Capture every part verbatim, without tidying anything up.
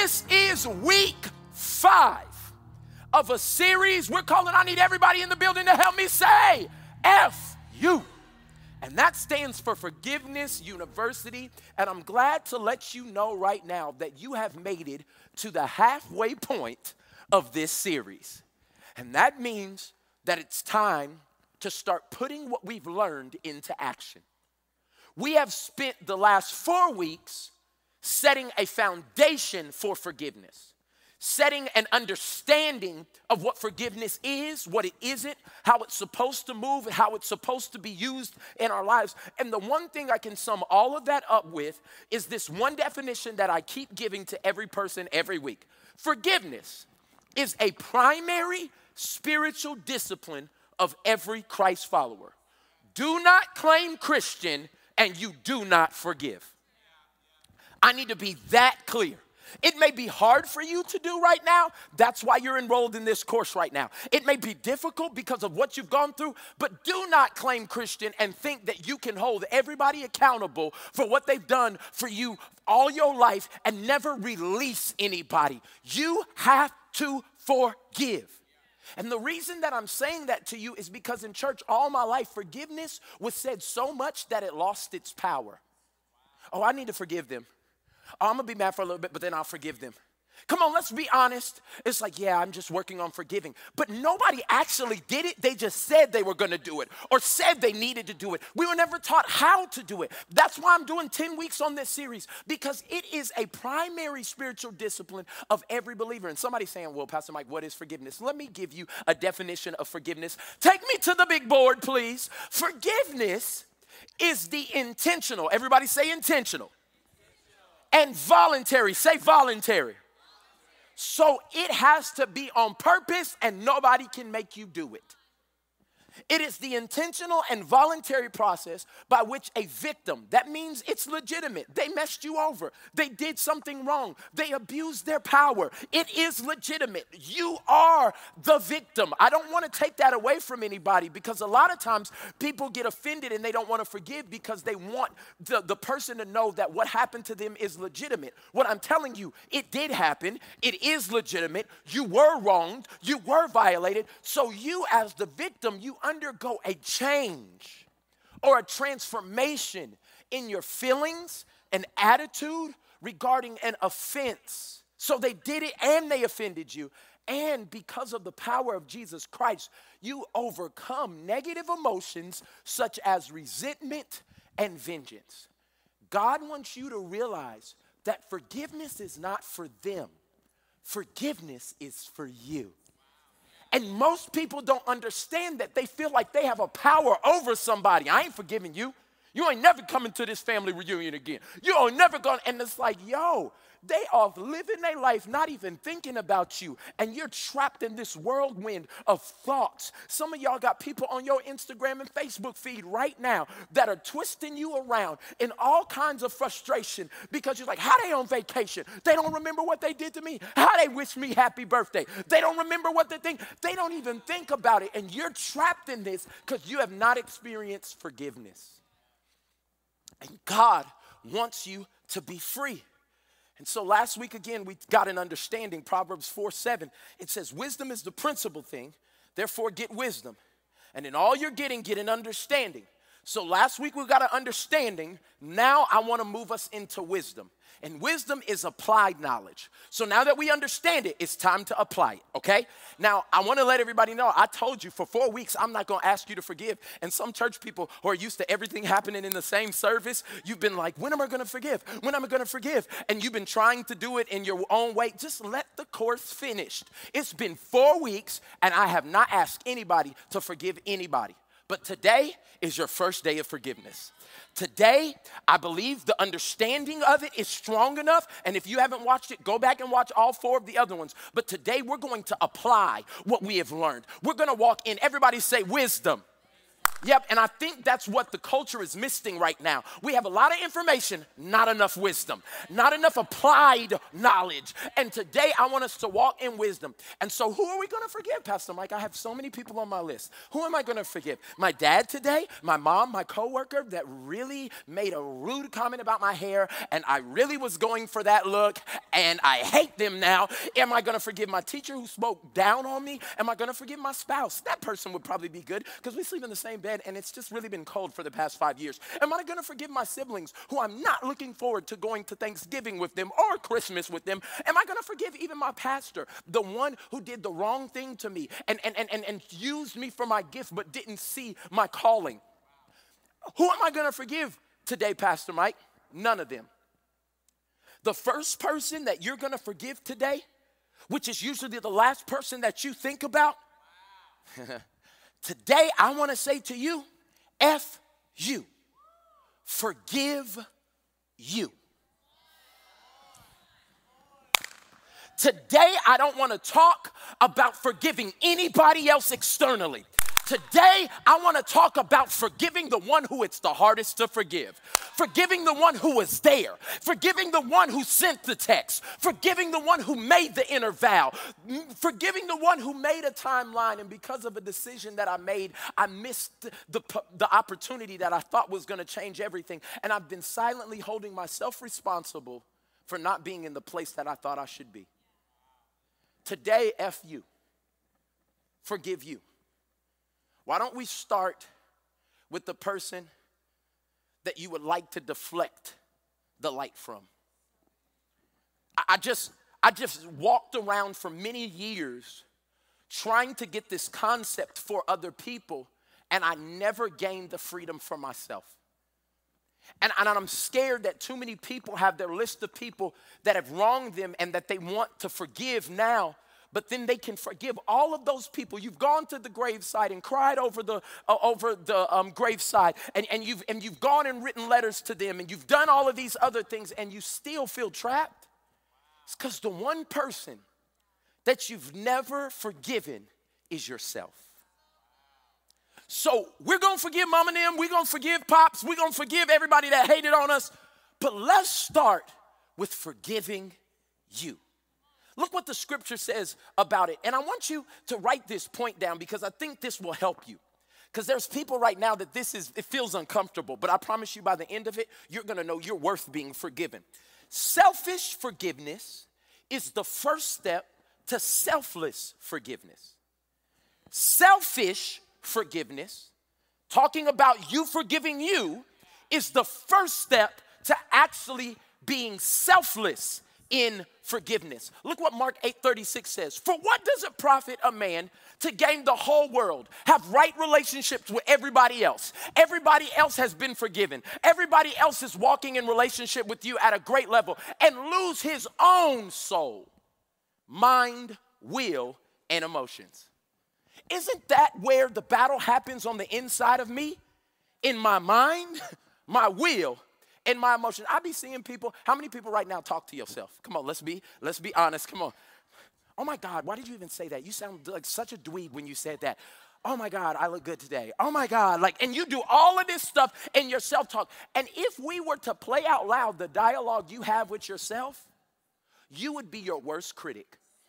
This is week five of a series we're calling, I need everybody in the building to help me say, F U. And that stands for Forgiveness University. And I'm glad to let you know right now that you have made it to the halfway point of this series. And that means that it's time to start putting what we've learned into action. We have spent the last four weeks setting a foundation for forgiveness, setting an understanding of what forgiveness is, what it isn't, how it's supposed to move, how it's supposed to be used in our lives. And the one thing I can sum all of that up with is this one definition that I keep giving to every person every week. Forgiveness is a primary spiritual discipline of every Christ follower. Do not claim Christian and you do not forgive. I need to be that clear. It may be hard for you to do right now. That's why you're enrolled in this course right now. It may be difficult because of what you've gone through, but do not claim Christian and think that you can hold everybody accountable for what they've done for you all your life and never release anybody. You have to forgive. And the reason that I'm saying that to you is because in church all my life, forgiveness was said so much that it lost its power. Oh, I need to forgive them. Oh, I'm gonna be mad for a little bit, but then I'll forgive them. Come on, let's be honest. It's like, yeah, I'm just working on forgiving. But nobody actually did it. They just said they were gonna do it or said they needed to do it. We were never taught how to do it. That's why I'm doing ten weeks on this series, because it is a primary spiritual discipline of every believer. And somebody's saying, well, Pastor Mike, what is forgiveness? Let me give you a definition of forgiveness. Take me to the big board, please. Forgiveness is the intentional, everybody say intentional, and voluntary, say voluntary. So it has to be on purpose and nobody can make you do it. It is the intentional and voluntary process by which a victim, that means it's legitimate. They messed you over. They did something wrong. They abused their power. It is legitimate. You are the victim. I don't want to take that away from anybody because a lot of times people get offended and they don't want to forgive because they want the, the person to know that what happened to them is legitimate. What I'm telling you, it did happen. It is legitimate. You were wronged. You were violated. So you as the victim, you undergo a change or a transformation in your feelings and attitude regarding an offense. So they did it and they offended you. And because of the power of Jesus Christ, you overcome negative emotions such as resentment and vengeance. God wants you to realize that forgiveness is not for them. Forgiveness is for you. And most people don't understand that. They feel like they have a power over somebody. I ain't forgiving you. You ain't never coming to this family reunion again. You ain't never going. And it's like, yo, they are living their life not even thinking about you. And you're trapped in this whirlwind of thoughts. Some of y'all got people on your Instagram and Facebook feed right now that are twisting you around in all kinds of frustration because you're like, how they on vacation? They don't remember what they did to me. How they wish me happy birthday. They don't remember what they think. They don't even think about it. And you're trapped in this because you have not experienced forgiveness. And God wants you to be free. And so last week, again, we got an understanding, Proverbs four seven. It says, wisdom is the principal thing, therefore get wisdom. And in all you're getting, get an understanding. So last week we got an understanding. Now I want to move us into wisdom. And wisdom is applied knowledge. So now that we understand it, it's time to apply it, okay? Now, I want to let everybody know, I told you for four weeks, I'm not going to ask you to forgive. And some church people who are used to everything happening in the same service, you've been like, when am I going to forgive? When am I going to forgive? And you've been trying to do it in your own way. Just let the course finish. It's been four weeks, and I have not asked anybody to forgive anybody. But today is your first day of forgiveness. Today, I believe the understanding of it is strong enough. And if you haven't watched it, go back and watch all four of the other ones. But today, we're going to apply what we have learned. We're going to walk in. Everybody say wisdom. Yep, and I think that's what the culture is missing right now. We have a lot of information, not enough wisdom, not enough applied knowledge. And today I want us to walk in wisdom. And so who are we going to forgive, Pastor Mike? I have so many people on my list. Who am I going to forgive? My dad today, my mom, my coworker that really made a rude comment about my hair, and I really was going for that look, and I hate them now. Am I going to forgive my teacher who spoke down on me? Am I going to forgive my spouse? That person would probably be good because we sleep in the same bed and it's just really been cold for the past five years. Am I going to forgive my siblings who I'm not looking forward to going to Thanksgiving with them or Christmas with them? Am I going to forgive even my pastor, the one who did the wrong thing to me and, and, and, and, and used me for my gift but didn't see my calling? Who am I going to forgive today, Pastor Mike? None of them. The first person that you're going to forgive today, which is usually the last person that you think about, today I want to say to you, F you. Forgive you. Today I don't want to talk about forgiving anybody else externally. Today, I want to talk about forgiving the one who it's the hardest to forgive. Forgiving the one who was there. Forgiving the one who sent the text. Forgiving the one who made the inner vow. Forgiving the one who made a timeline, and because of a decision that I made, I missed the, the opportunity that I thought was going to change everything. And I've been silently holding myself responsible for not being in the place that I thought I should be. Today, F you. Forgive you. Why don't we start with the person that you would like to deflect the light from? I, I just I just walked around for many years trying to get this concept for other people, and I never gained the freedom for myself. And, and I'm scared that too many people have their list of people that have wronged them and that they want to forgive now. But then they can forgive all of those people. You've gone to the graveside and cried over the uh, over the um, graveside, and, and you've and you've gone and written letters to them, and you've done all of these other things, and you still feel trapped. It's because the one person that you've never forgiven is yourself. So we're gonna forgive Mama and them. We're gonna forgive Pops. We're gonna forgive everybody that hated on us. But let's start with forgiving you. Look what the scripture says about it. And I want you to write this point down because I think this will help you. Because there's people right now that this is, it feels uncomfortable. But I promise you by the end of it, you're going to know you're worth being forgiven. Selfish forgiveness is the first step to selfless forgiveness. Selfish forgiveness, talking about you forgiving you, is the first step to actually being selfless in forgiveness. Look what Mark eight thirty-six says. For what does it profit a man to gain the whole world, have right relationships with everybody else? Everybody else has been forgiven. Everybody else is walking in relationship with you at a great level, and lose his own soul, mind, will, and emotions. Isn't that where the battle happens on the inside of me? In my mind, my will, and my emotions. I be seeing people. How many people right now talk to yourself? Come on, let's be, let's be honest. Come on. Oh my God, why did you even say that? You sound like such a dweeb when you said that. Oh my God, I look good today. Oh my God, like, and you do all of this stuff in your self-talk. And if we were to play out loud the dialogue you have with yourself, you would be your worst critic.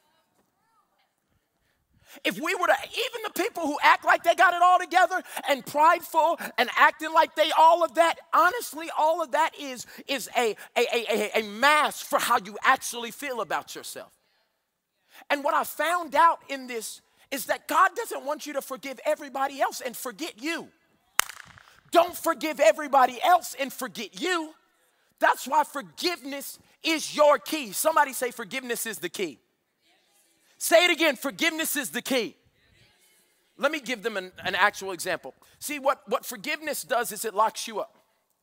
If we were to, even the people who act like they got it all together and prideful and acting like they all of that, honestly, all of that is, is a, a, a, a mask for how you actually feel about yourself. And what I found out in this is that God doesn't want you to forgive everybody else and forget you. Don't forgive everybody else and forget you. That's why forgiveness is your key. Somebody say forgiveness is the key. Say it again, forgiveness is the key. Let me give them an, an actual example. See, what, what forgiveness does is it locks you up.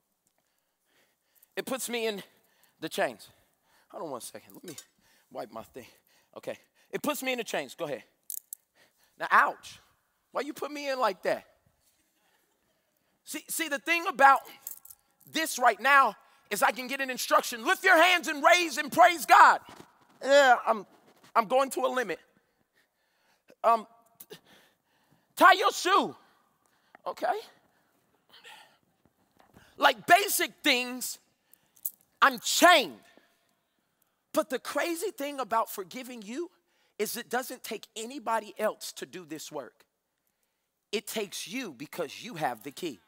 It puts me in the chains. Hold on one second. Let me wipe my thing. Okay. It puts me in the chains. Go ahead. Now, ouch. Why you put me in like that? See, see, the thing about this right now is I can get an instruction. Lift your hands and raise and praise God. Yeah, I'm... I'm going to a limit. Um, tie your shoe. Okay. Like basic things, I'm chained. But the crazy thing about forgiving you is it doesn't take anybody else to do this work. It takes you because you have the key.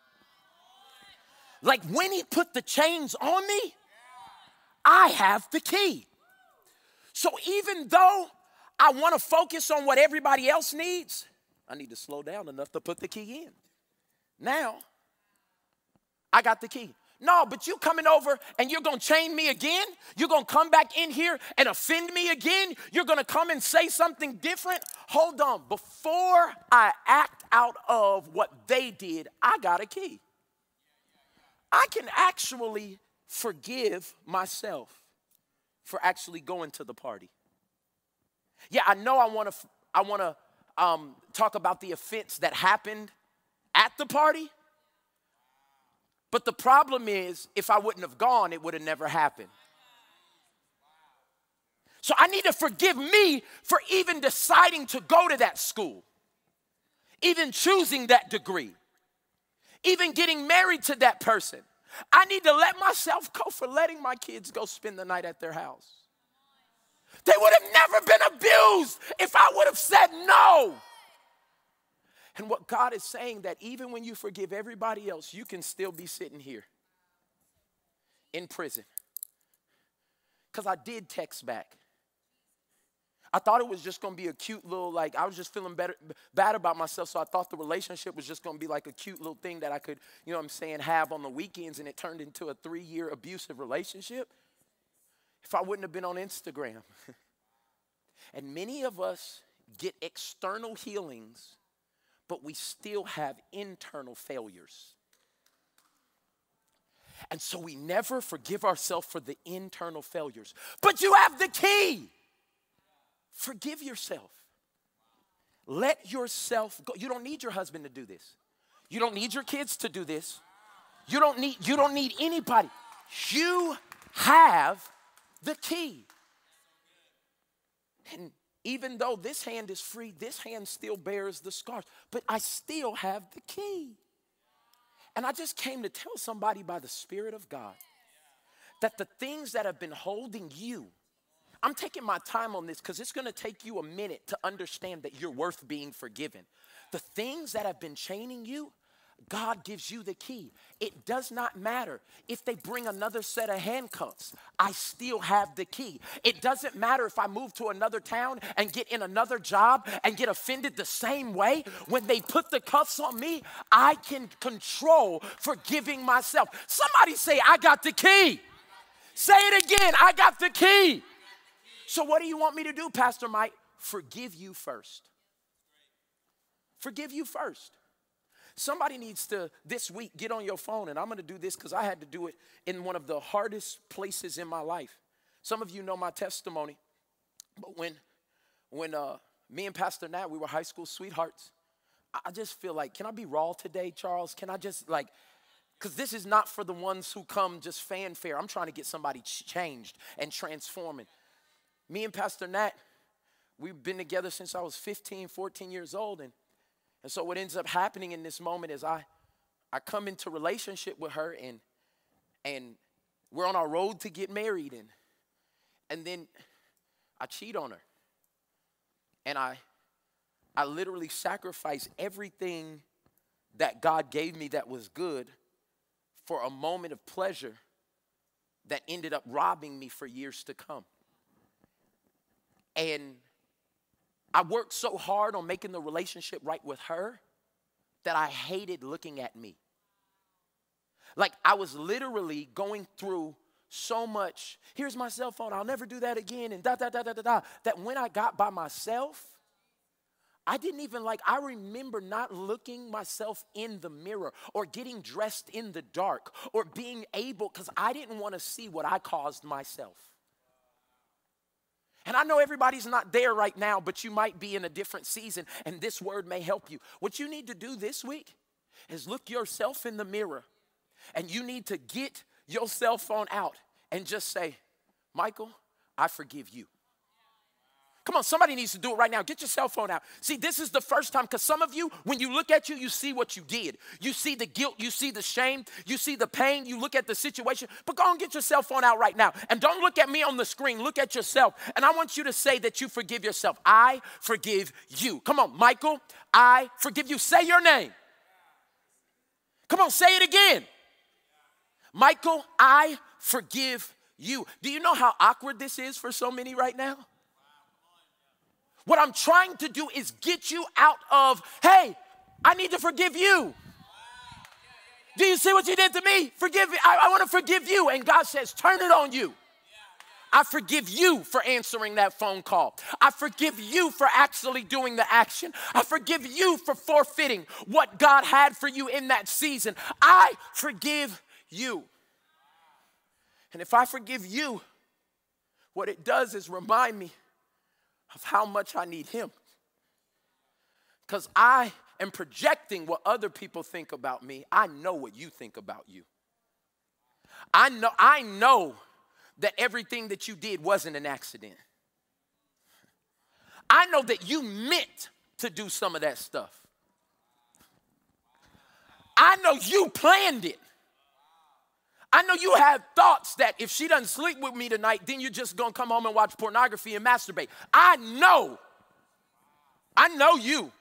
Like when he put the chains on me, I have the key. So even though I want to focus on what everybody else needs, I need to slow down enough to put the key in. Now, I got the key. No, but you coming over and you're going to chain me again? You're going to come back in here and offend me again? You're going to come and say something different? Hold on. Before I act out of what they did, I got a key. I can actually forgive myself for actually going to the party. Yeah, I know I want to I want to um, talk about the offense that happened at the party. But the problem is, if I wouldn't have gone, it would have never happened. So I need to forgive me for even deciding to go to that school, even choosing that degree, even getting married to that person. I need to let myself go for letting my kids go spend the night at their house. They would have never been abused if I would have said no. And what God is saying, that even when you forgive everybody else, you can still be sitting here in prison. Because I did text back. I thought it was just going to be a cute little, like, I was just feeling better, bad about myself, so I thought the relationship was just going to be like a cute little thing that I could, you know what I'm saying, have on the weekends, and it turned into a three-year abusive relationship. If I wouldn't have been on Instagram. And many of us get external healings, but we still have internal failures. And so we never forgive ourselves for the internal failures. But you have the key. Forgive yourself. Let yourself go. You don't need your husband to do this. You don't need your kids to do this. You don't need, you don't need anybody. You have the key. And even though this hand is free, this hand still bears the scars. But I still have the key. And I just came to tell somebody by the Spirit of God that the things that have been holding you, I'm taking my time on this because it's going to take you a minute to understand that you're worth being forgiven. The things that have been chaining you, God gives you the key. It does not matter if they bring another set of handcuffs. I still have the key. It doesn't matter if I move to another town and get in another job and get offended the same way. When they put the cuffs on me, I can control forgiving myself. Somebody say, I got the key. Say it again, I got the key. So what do you want me to do, Pastor Mike? Forgive you first. Forgive you first. Somebody needs to, this week, get on your phone, and I'm going to do this because I had to do it in one of the hardest places in my life. Some of you know my testimony, but when, when uh, me and Pastor Nat, we were high school sweethearts, I just feel like, can I be raw today, Charles? Can I just, like, because this is not for the ones who come just fanfare. I'm trying to get somebody ch- changed and transforming. Me and Pastor Nat, we've been together since I was fifteen, fourteen years old, and And so what ends up happening in this moment is I, I come into relationship with her, and, and we're on our road to get married, and, and then I cheat on her. And I, I literally sacrifice everything that God gave me that was good for a moment of pleasure that ended up robbing me for years to come. And I worked so hard on making the relationship right with her that I hated looking at me. Like I was literally going through so much, here's my cell phone, I'll never do that again, and da, da, da, da, da, da, that when I got by myself, I didn't even like, I remember not looking myself in the mirror or getting dressed in the dark or being able, because I didn't want to see what I caused myself. And I know everybody's not there right now, but you might be in a different season, and this word may help you. What you need to do this week is look yourself in the mirror, and you need to get your cell phone out and just say, Michael, I forgive you. Come on, somebody needs to do it right now. Get your cell phone out. See, this is the first time, because some of you, when you look at you, you see what you did. You see the guilt, you see the shame, you see the pain, you look at the situation. But go and get your cell phone out right now. And don't look at me on the screen. Look at yourself. And I want you to say that you forgive yourself. I forgive you. Come on, Michael, I forgive you. Say your name. Come on, say it again. Michael, I forgive you. Do you know how awkward this is for so many right now? What I'm trying to do is get you out of, hey, I need to forgive you. Do you see what you did to me? Forgive me. I, I want to forgive you. And God says, turn it on you. I forgive you for answering that phone call. I forgive you for actually doing the action. I forgive you for forfeiting what God had for you in that season. I forgive you. And if I forgive you, what it does is remind me of how much I need him. Because I am projecting what other people think about me. I know what you think about you. I know, I know that everything that you did wasn't an accident. I know that you meant to do some of that stuff. I know you planned it. I know you had thoughts that if she doesn't sleep with me tonight, then you're just going to come home and watch pornography and masturbate. I know. I know you.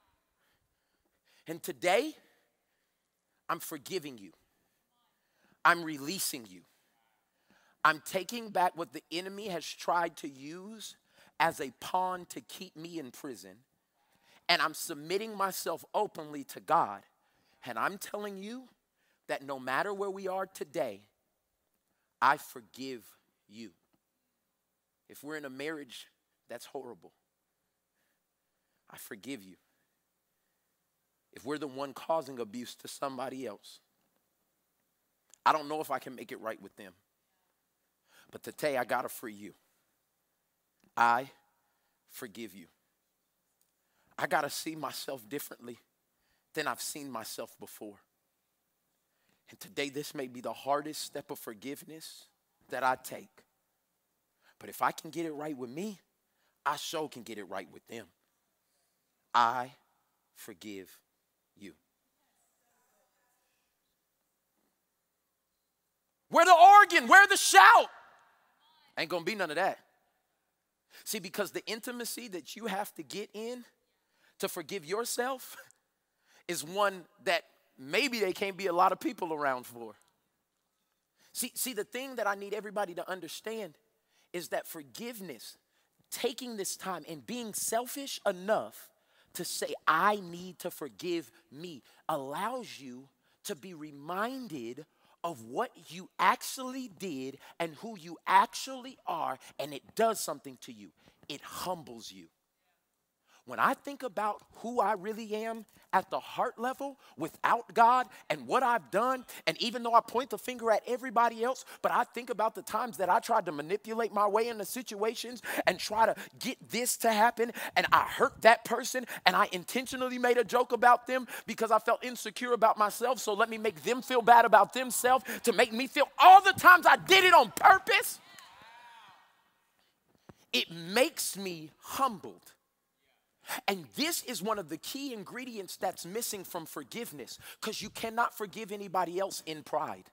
And today, I'm forgiving you. I'm releasing you. I'm taking back what the enemy has tried to use as a pawn to keep me in prison. And I'm submitting myself openly to God. And I'm telling you that no matter where we are today, I forgive you. If we're in a marriage that's horrible, I forgive you. If we're the one causing abuse to somebody else, I don't know if I can make it right with them. But today I gotta free you. I forgive you. I gotta see myself differently than I've seen myself before. And today this may be the hardest step of forgiveness that I take. But if I can get it right with me, I sure can get it right with them. I forgive you. Where the organ? Where the shout? Ain't gonna be none of that. See, because the intimacy that you have to get in to forgive yourself is one that maybe there can't be a lot of people around for. See, see, the thing that I need everybody to understand is that forgiveness, taking this time and being selfish enough to say, I need to forgive me, allows you to be reminded of what you actually did and who you actually are, and it does something to you. It humbles you. When I think about who I really am at the heart level without God and what I've done, and even though I point the finger at everybody else, but I think about the times that I tried to manipulate my way into situations and try to get this to happen, and I hurt that person, and I intentionally made a joke about them because I felt insecure about myself, so let me make them feel bad about themselves to make me feel all the times I did it on purpose. It makes me humbled. And this is one of the key ingredients that's missing from forgiveness, because you cannot forgive anybody else in pride.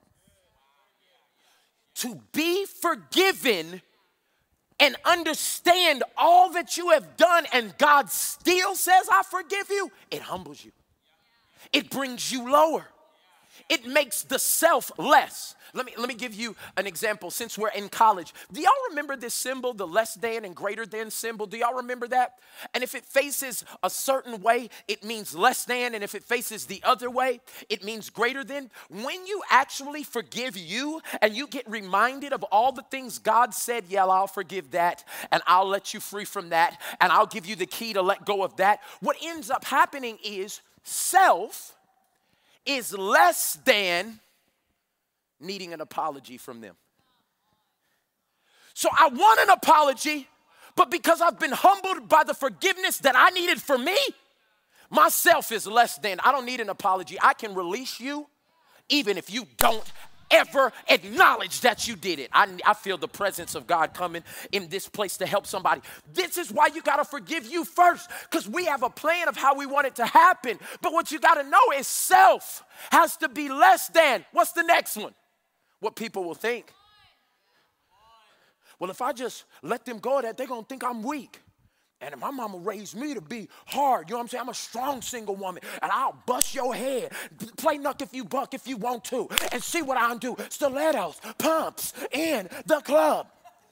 To be forgiven and understand all that you have done and God still says, I forgive you, it humbles you. It brings you lower. It makes the self less. Let me, let me give you an example since we're in college. Do y'all remember this symbol, the less than and greater than symbol? Do y'all remember that? And if it faces a certain way, it means less than. And if it faces the other way, it means greater than. When you actually forgive you and you get reminded of all the things God said, yeah, I'll forgive that and I'll let you free from that and I'll give you the key to let go of that. What ends up happening is self is less than needing an apology from them. So I want an apology, but because I've been humbled by the forgiveness that I needed for me, myself is less than. I don't need an apology. I can release you even if you don't ever acknowledge that you did it. I, I feel the presence of God coming in this place to help somebody. This is why you got to forgive you first, because we have a plan of how we want it to happen. But what you got to know is self has to be less than. What's the next one? What people will think. Well, if I just let them go of that, they're going to think I'm weak. And my mama raised me to be hard. You know what I'm saying? I'm a strong single woman, and I'll bust your head. Play knuck if you buck if you want to, and see what I'll do. Stilettos, pumps in the club.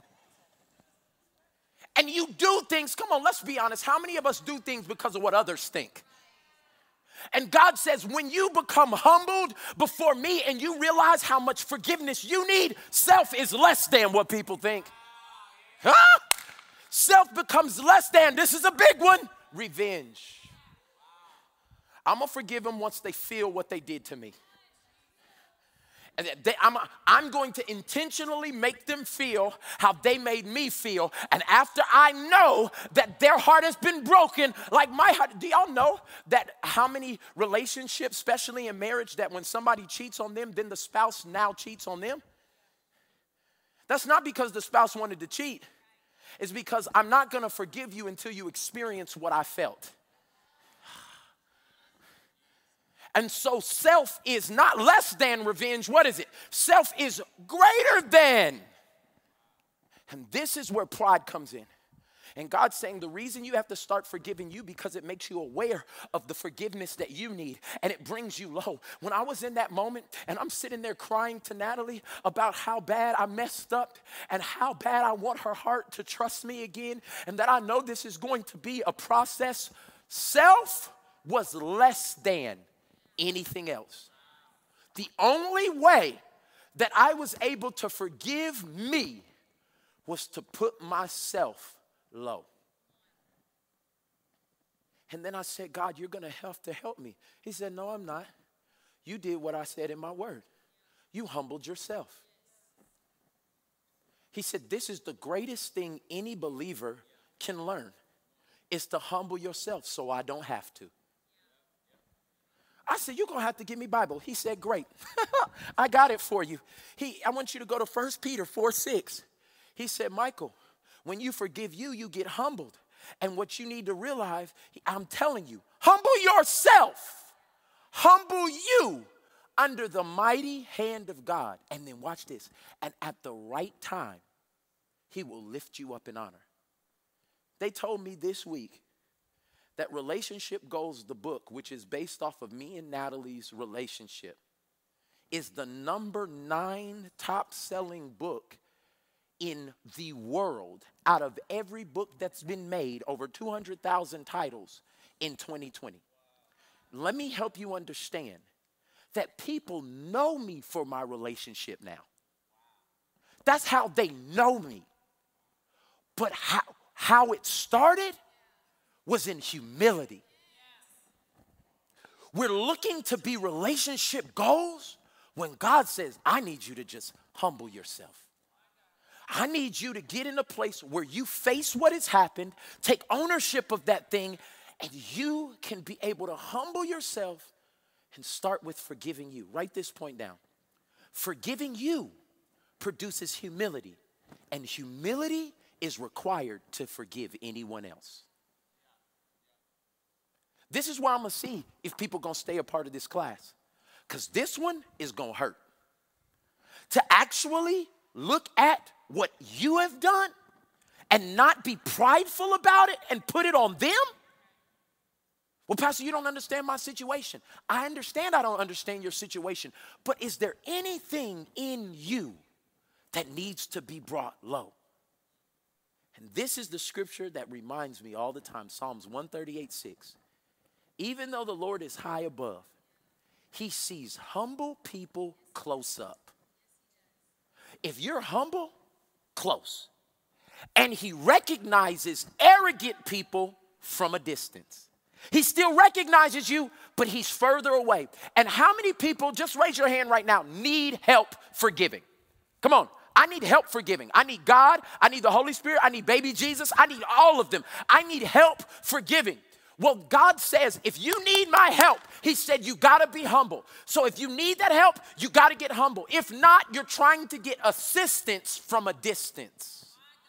And you do things, come on, let's be honest. How many of us do things because of what others think? And God says, when you become humbled before me and you realize how much forgiveness you need, self is less than what people think. Huh? Self becomes less than, this is a big one, revenge. I'm going to forgive them once they feel what they did to me. And they, I'm, I'm going to intentionally make them feel how they made me feel. And after I know that their heart has been broken, like my heart, do y'all know that how many relationships, especially in marriage, that when somebody cheats on them, then the spouse now cheats on them? That's not because the spouse wanted to cheat. It's because I'm not going to forgive you until you experience what I felt. And so self is not less than revenge. What is it? Self is greater than. And this is where pride comes in. And God's saying the reason you have to start forgiving you because it makes you aware of the forgiveness that you need, and it brings you low. When I was in that moment and I'm sitting there crying to Natalie about how bad I messed up and how bad I want her heart to trust me again, and that I know this is going to be a process, self was less than anything else. The only way that I was able to forgive me was to put myself low. And then I said, God, you're going to have to help me. He said, no, I'm not. You did what I said in my word. You humbled yourself. He said, this is the greatest thing any believer can learn, is to humble yourself so I don't have to. I said, you're going to have to give me Bible. He said, great. I got it for you. He, I want you to go to First Peter four six. He said, Michael, when you forgive you, you get humbled. And what you need to realize, I'm telling you, humble yourself. Humble you under the mighty hand of God. And then watch this. And at the right time, he will lift you up in honor. They told me this week that Relationship Goals, the book, which is based off of me and Natalie's relationship, is the number nine top-selling book in the world out of every book that's been made, over two hundred thousand titles in twenty twenty. Let me help you understand that people know me for my relationship now. That's how they know me. But how, how it started was in humility. We're looking to be relationship goals when God says, I need you to just humble yourself. I need you to get in a place where you face what has happened, take ownership of that thing, and you can be able to humble yourself and start with forgiving you. Write this point down. Forgiving you produces humility, and humility is required to forgive anyone else. This is where I'm going to see if people are going to stay a part of this class, because this one is going to hurt. To actually look at what you have done and not be prideful about it and put it on them? Well, Pastor, you don't understand my situation. I understand I don't understand your situation, but is there anything in you that needs to be brought low? And this is the scripture that reminds me all the time, Psalms one thirty-eight six. Even though the Lord is high above, he sees humble people close up. If you're humble, close. And he recognizes arrogant people from a distance. He still recognizes you, but he's further away. And how many people, just raise your hand right now, need help forgiving? Come on. I need help forgiving. I need God. I need the Holy Spirit. I need baby Jesus. I need all of them. I need help forgiving. Well, God says, if you need my help, he said, you got to be humble. So if you need that help, you got to get humble. If not, you're trying to get assistance from a distance.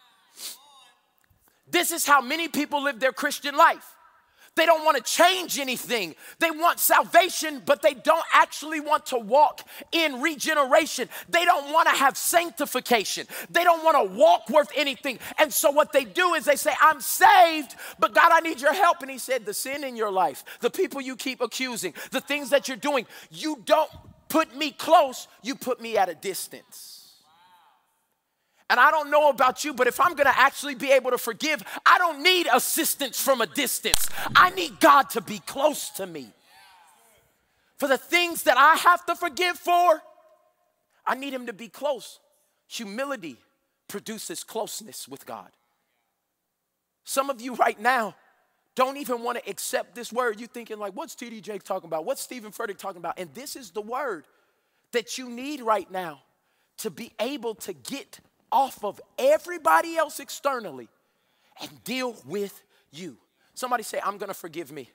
This is how many people live their Christian life. They don't want to change anything. They want salvation, but they don't actually want to walk in regeneration. They don't want to have sanctification. They don't want to walk worth anything. And so what they do is they say, I'm saved, but God, I need your help. And he said, the sin in your life, the people you keep accusing, the things that you're doing, you don't put me close, you put me at a distance. And I don't know about you, but if I'm gonna actually be able to forgive, I don't need assistance from a distance. I need God to be close to me. For the things that I have to forgive for, I need him to be close. Humility produces closeness with God. Some of you right now don't even want to accept this word. You're thinking like, what's T D Jakes talking about? What's Stephen Furtick talking about? And this is the word that you need right now to be able to get off of everybody else externally and deal with you. Somebody say, I'm going to forgive me.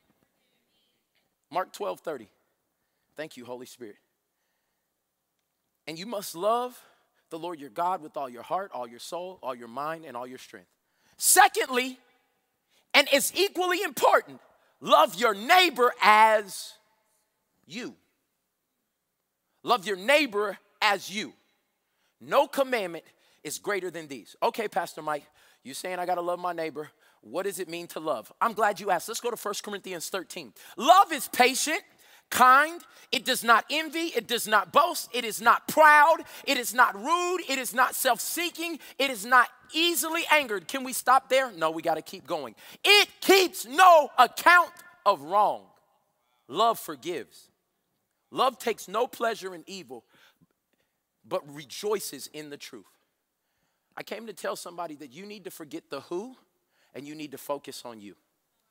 Mark twelve thirty. Thank you, Holy Spirit. And you must love the Lord your God with all your heart, all your soul, all your mind, and all your strength. Secondly, and it's equally important, love your neighbor as you. Love your neighbor as you. No commandment is greater than these. Okay, Pastor Mike, you saying I got to love my neighbor. What does it mean to love? I'm glad you asked. Let's go to First Corinthians thirteen. Love is patient, kind. It does not envy. It does not boast. It is not proud. It is not rude. It is not self-seeking. It is not easily angered. Can we stop there? No, we got to keep going. It keeps no account of wrong. Love forgives. Love takes no pleasure in evil, but rejoices in the truth. I came to tell somebody that you need to forget the who and you need to focus on you.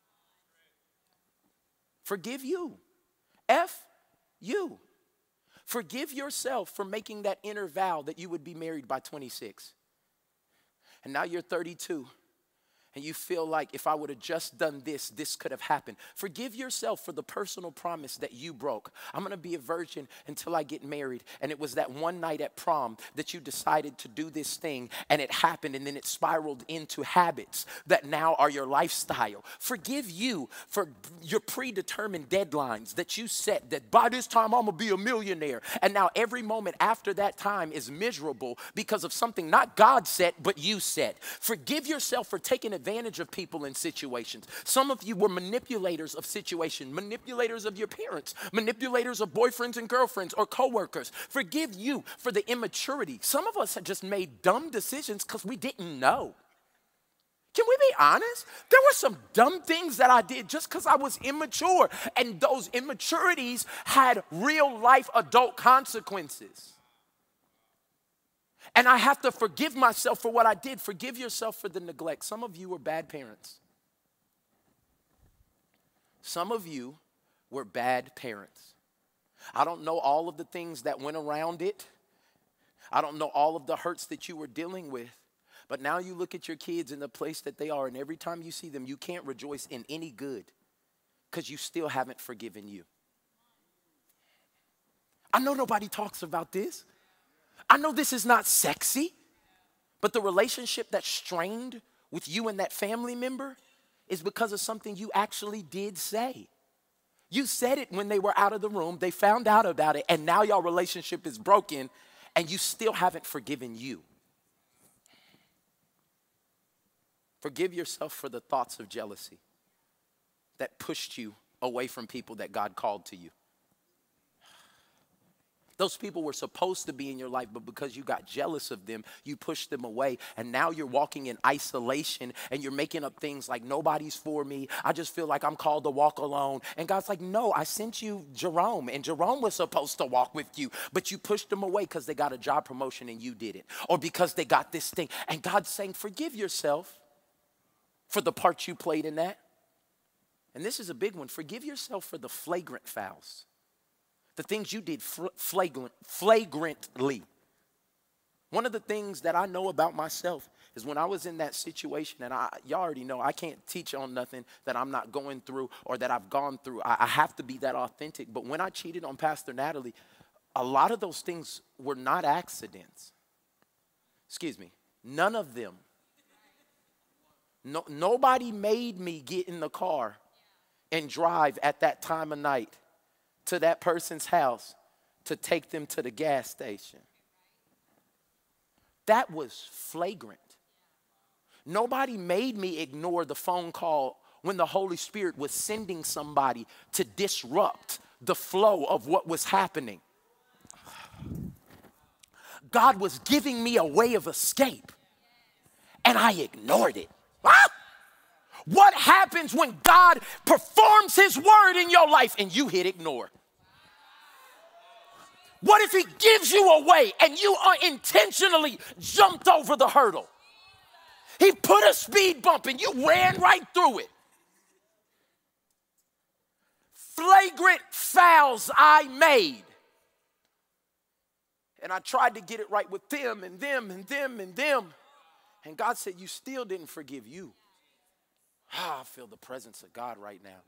Forgive you. F you. Forgive yourself for making that inner vow that you would be married by twenty-six. And now you're thirty-two. And you feel like if I would have just done this, this could have happened. Forgive yourself for the personal promise that you broke. I'm going to be a virgin until I get married. And it was that one night at prom that you decided to do this thing and it happened and then it spiraled into habits that now are your lifestyle. Forgive you for your predetermined deadlines that you set that by this time I'm going to be a millionaire. And now every moment after that time is miserable because of something not God set, but you set. Forgive yourself for taking advantage of people in situations. Some of you were manipulators of situations, manipulators of your parents, manipulators of boyfriends and girlfriends or coworkers. Forgive you for the immaturity. Some of us have just made dumb decisions because we didn't know. Can we be honest? There were some dumb things that I did just because I was immature, and those immaturities had real life adult consequences. And I have to forgive myself for what I did. Forgive yourself for the neglect. Some of you were bad parents. Some of you were bad parents. I don't know all of the things that went around it. I don't know all of the hurts that you were dealing with. But now you look at your kids in the place that they are, and every time you see them, you can't rejoice in any good because you still haven't forgiven you. I know nobody talks about this. I know this is not sexy, but the relationship that's strained with you and that family member is because of something you actually did say. You said it when they were out of the room, they found out about it, and now your relationship is broken, and you still haven't forgiven you. Forgive yourself for the thoughts of jealousy that pushed you away from people that God called to you. Those people were supposed to be in your life, but because you got jealous of them, you pushed them away. And now you're walking in isolation and you're making up things like nobody's for me. I just feel like I'm called to walk alone. And God's like, no, I sent you Jerome, and Jerome was supposed to walk with you, but you pushed them away because they got a job promotion and you didn't, or because they got this thing. And God's saying, forgive yourself for the part you played in that. And this is a big one. Forgive yourself for the flagrant fouls. The things you did flagrant, flagrantly. One of the things that I know about myself is when I was in that situation, and I, y'all already know I can't teach on nothing that I'm not going through or that I've gone through. I, I have to be that authentic. But when I cheated on Pastor Natalie, a lot of those things were not accidents. Excuse me, none of them. No, nobody made me get in the car and drive at that time of night to that person's house to take them to the gas station. That was flagrant. Nobody made me ignore the phone call when the Holy Spirit was sending somebody to disrupt the flow of what was happening. God was giving me a way of escape, and I ignored it. Ah! What happens when God performs his word in your life and you hit ignore? What if he gives you a way and you unintentionally jumped over the hurdle? He put a speed bump and you ran right through it. Flagrant fouls I made. And I tried to get it right with them and them and them and them. And God said, you still didn't forgive you. Ah, I feel the presence of God right now.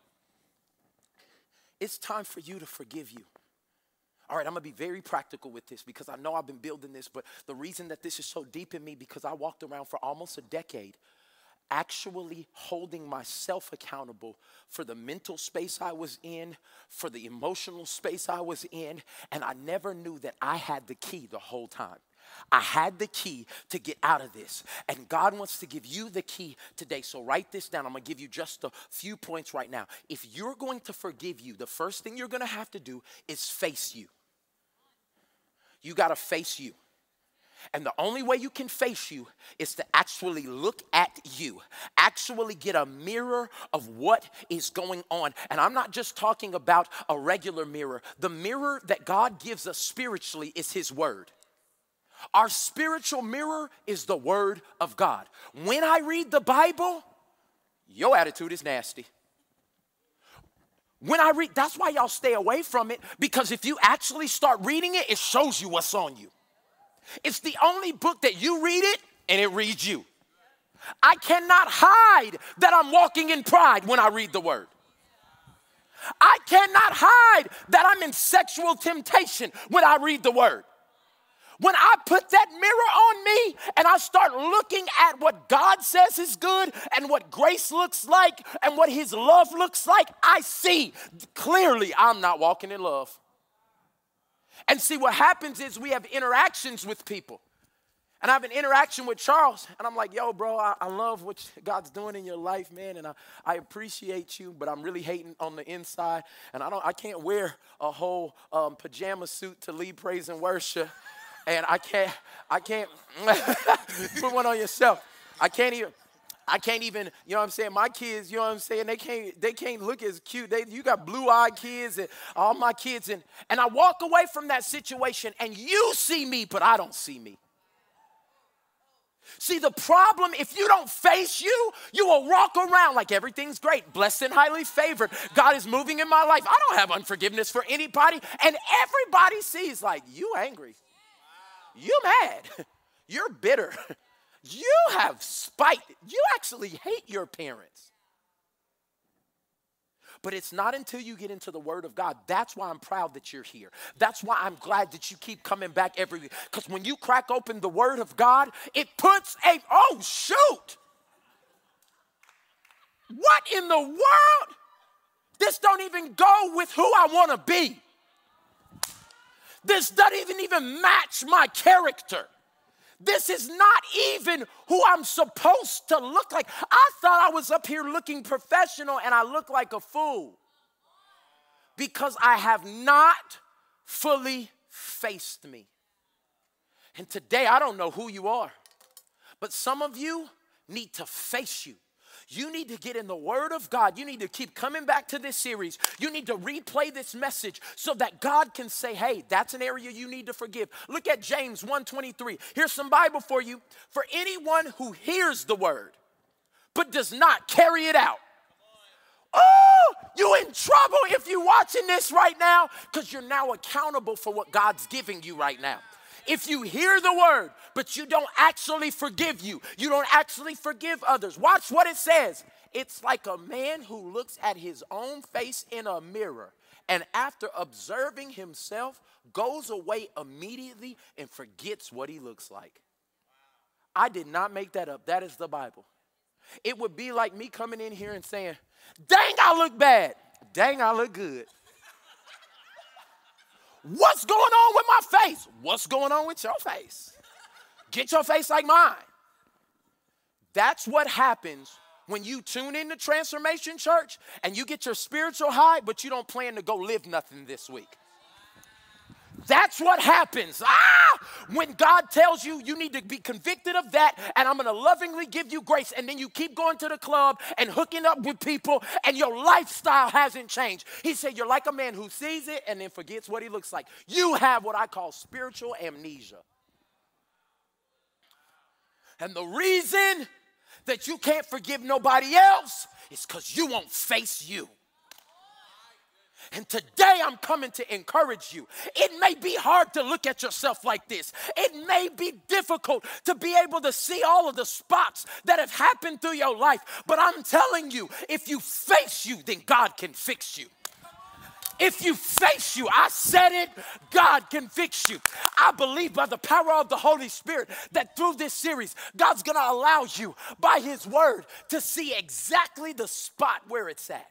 It's time for you to forgive you. All right, I'm going to be very practical with this because I know I've been building this, but the reason that this is so deep in me because I walked around for almost a decade actually holding myself accountable for the mental space I was in, for the emotional space I was in, and I never knew that I had the key the whole time. I had the key to get out of this, and God wants to give you the key today. So write this down. I'm going to give you just a few points right now. If you're going to forgive you, the first thing you're going to have to do is face you. You got to face you. And the only way you can face you is to actually look at you, actually get a mirror of what is going on. And I'm not just talking about a regular mirror. The mirror that God gives us spiritually is his word. Our spiritual mirror is the word of God. When I read the Bible, your attitude is nasty. When I read, that's why y'all stay away from it, because if you actually start reading it, it shows you what's on you. It's the only book that you read it and it reads you. I cannot hide that I'm walking in pride when I read the word. I cannot hide that I'm in sexual temptation when I read the word. When I put that mirror on me and I start looking at what God says is good and what grace looks like and what his love looks like, I see clearly I'm not walking in love. And see, what happens is we have interactions with people. And I have an interaction with Charles, and I'm like, yo, bro, I, I love what God's doing in your life, man, and I, I appreciate you, but I'm really hating on the inside, and I don't, I can't wear a whole um, pajama suit to lead praise and worship, and I can't, I can't, put one on yourself. I can't even, I can't even, you know what I'm saying, my kids, you know what I'm saying, they can't, they can't look as cute. They, you got blue-eyed kids and all my kids, and, and I walk away from that situation, and you see me, but I don't see me. See, the problem, if you don't face you, you will walk around like everything's great, blessed and highly favored. God is moving in my life. I don't have unforgiveness for anybody, and everybody sees like, you angry, you mad, you're bitter. You have spite. You actually hate your parents. But it's not until you get into the Word of God. That's why I'm proud that you're here. That's why I'm glad that you keep coming back every week. Because when you crack open the Word of God, it puts a, oh, shoot. What in the world? This don't even go with who I want to be. This doesn't even match my character. This is not even who I'm supposed to look like. I thought I was up here looking professional and I look like a fool because I have not fully faced me. And today, I don't know who you are, but some of you need to face you. You need to get in the Word of God. You need to keep coming back to this series. You need to replay this message so that God can say, hey, that's an area you need to forgive. Look at James one twenty-three. Here's some Bible for you. For anyone who hears the word but does not carry it out. Oh, you in trouble if you're watching this right now because you're now accountable for what God's giving you right now. If you hear the word, but you don't actually forgive you, you don't actually forgive others. Watch what it says. It's like a man who looks at his own face in a mirror and after observing himself goes away immediately and forgets what he looks like. I did not make that up. That is the Bible. It would be like me coming in here and saying, dang, I look bad. Dang, I look good. What's going on with my face? What's going on with your face? Get your face like mine. That's what happens when you tune into Transformation Church and you get your spiritual high, but you don't plan to go live nothing this week. That's what happens. Ah! When God tells you you need to be convicted of that and I'm going to lovingly give you grace, and then you keep going to the club and hooking up with people and your lifestyle hasn't changed. He said you're like a man who sees it and then forgets what he looks like. You have what I call spiritual amnesia. And the reason that you can't forgive nobody else is because you won't face you. And today I'm coming to encourage you. It may be hard to look at yourself like this. It may be difficult to be able to see all of the spots that have happened through your life. But I'm telling you, if you face you, then God can fix you. If you face you, I said it, God can fix you. I believe by the power of the Holy Spirit that through this series, God's going to allow you by his word to see exactly the spot where it's at.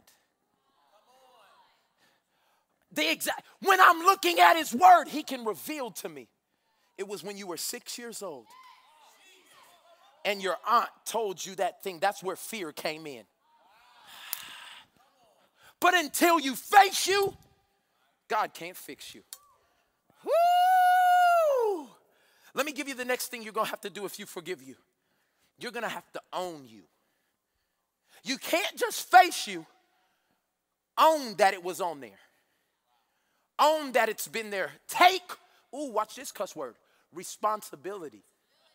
The exact, when I'm looking at his word, he can reveal to me. It was when you were six years old and your aunt told you that thing. That's where fear came in. But until you face you, God can't fix you. Woo! Let me give you the next thing you're going to have to do if you forgive you. You're going to have to own you. You can't just face you. Own that it was on there. Own that it's been there. Take, ooh, watch this cuss word, responsibility.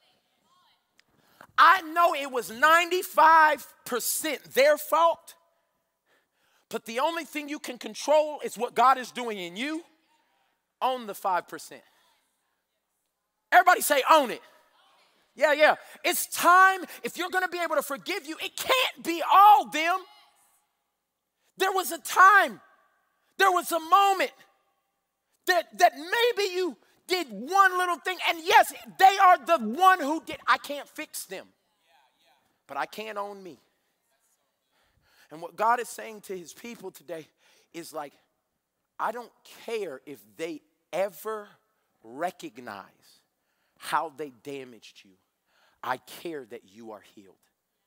I know it was ninety-five percent their fault, but the only thing you can control is what God is doing in you. Own the five percent. Everybody say own it. Yeah, yeah. It's time, if you're going to be able to forgive you, it can't be all them. There was a time, there was a moment that, that maybe you did one little thing, and yes, they are the one who did. I can't fix them, but I can own me. And what God is saying to his people today is like, I don't care if they ever recognize how they damaged you. I care that you are healed.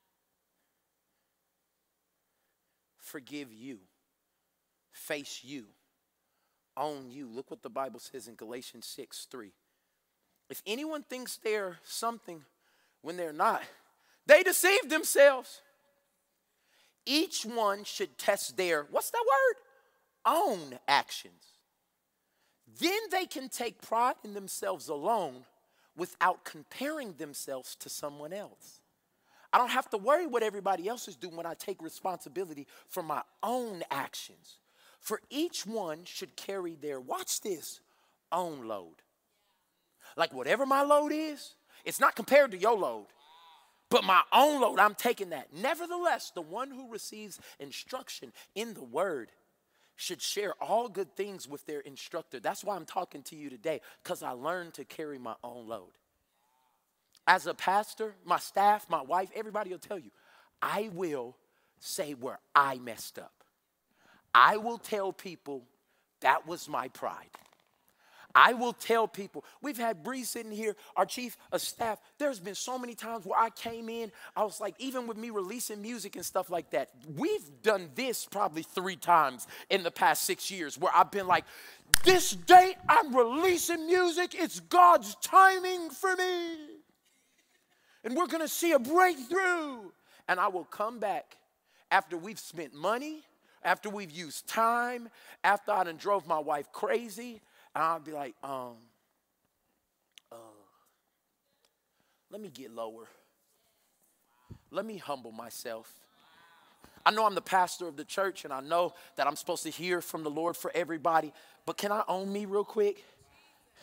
Forgive you. Face you. Own you. Look what the Bible says in Galatians six three. If anyone thinks they're something when they're not, they deceive themselves. Each one should test their, what's that word? Own actions. Then they can take pride in themselves alone without comparing themselves to someone else. I don't have to worry what everybody else is doing when I take responsibility for my own actions. For each one should carry their, watch this, own load. Like whatever my load is, it's not compared to your load. But my own load, I'm taking that. Nevertheless, the one who receives instruction in the word should share all good things with their instructor. That's why I'm talking to you today, because I learned to carry my own load. As a pastor, my staff, my wife, everybody will tell you, I will say where I messed up. I will tell people that was my pride. I will tell people, we've had Bree sitting here, our chief of staff. There's been so many times where I came in, I was like, even with me releasing music and stuff like that, we've done this probably three times in the past six years where I've been like, this date I'm releasing music, it's God's timing for me. And we're going to see a breakthrough. And I will come back after we've spent money, after we've used time, after I done drove my wife crazy. And I'll be like, um, uh, let me get lower. Let me humble myself. I know I'm the pastor of the church, and I know that I'm supposed to hear from the Lord for everybody, but can I own me real quick?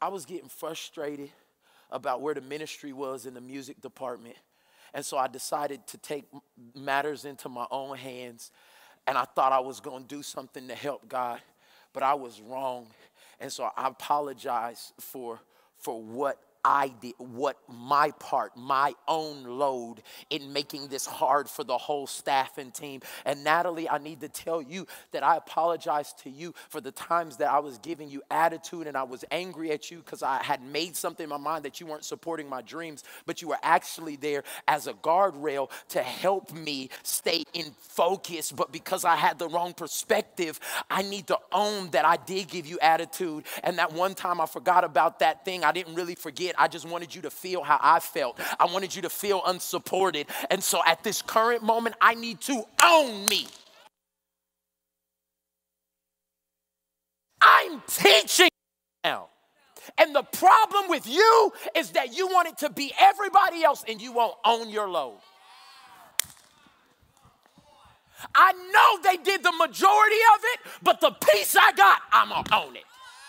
I was getting frustrated about where the ministry was in the music department. And so I decided to take matters into my own hands. And I thought I was going to do something to help God, but I was wrong. And so I apologize for, for what I did, what my part, my own load in making this hard for the whole staff and team. And Natalie, I need to tell you that I apologize to you for the times that I was giving you attitude and I was angry at you because I had made something in my mind that you weren't supporting my dreams, but you were actually there as a guardrail to help me stay in focus. But because I had the wrong perspective, I need to own that I did give you attitude. And that one time I forgot about that thing. I didn't really forget. I just wanted you to feel how I felt. I wanted you to feel unsupported. And so at this current moment, I need to own me. I'm teaching now. And the problem with you is that you want it to be everybody else and you won't own your load. I know they did the majority of it, but the piece I got, I'm going to own it.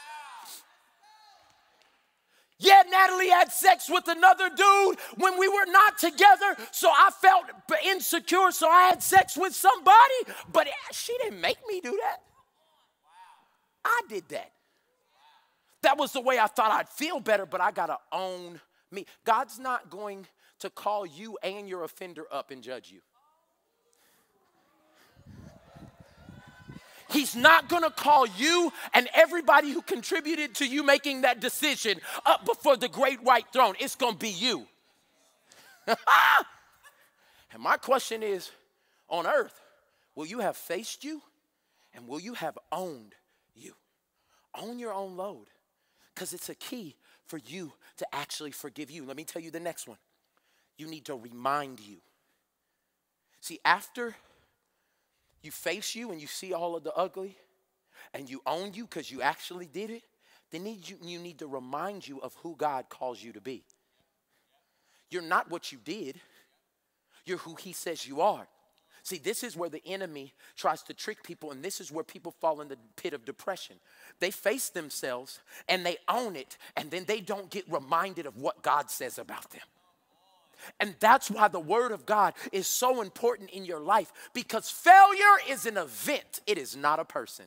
Yeah, Natalie had sex with another dude when we were not together, so I felt insecure, so I had sex with somebody, but she didn't make me do that. I did that. That was the way I thought I'd feel better, but I got to own me. God's not going to call you and your offender up and judge you. He's not going to call you and everybody who contributed to you making that decision up before the great white throne. It's going to be you. And my question is, on earth, will you have faced you and will you have owned you? Own your own load, because it's a key for you to actually forgive you. Let me tell you the next one. You need to remind you. See, after you face you and you see all of the ugly and you own you because you actually did it, then need you, you need to remind you of who God calls you to be. You're not what you did. You're who he says you are. See, this is where the enemy tries to trick people, and this is where people fall in the pit of depression. They face themselves and they own it, and then they don't get reminded of what God says about them. And that's why the word of God is so important in your life, because failure is an event. It is not a person.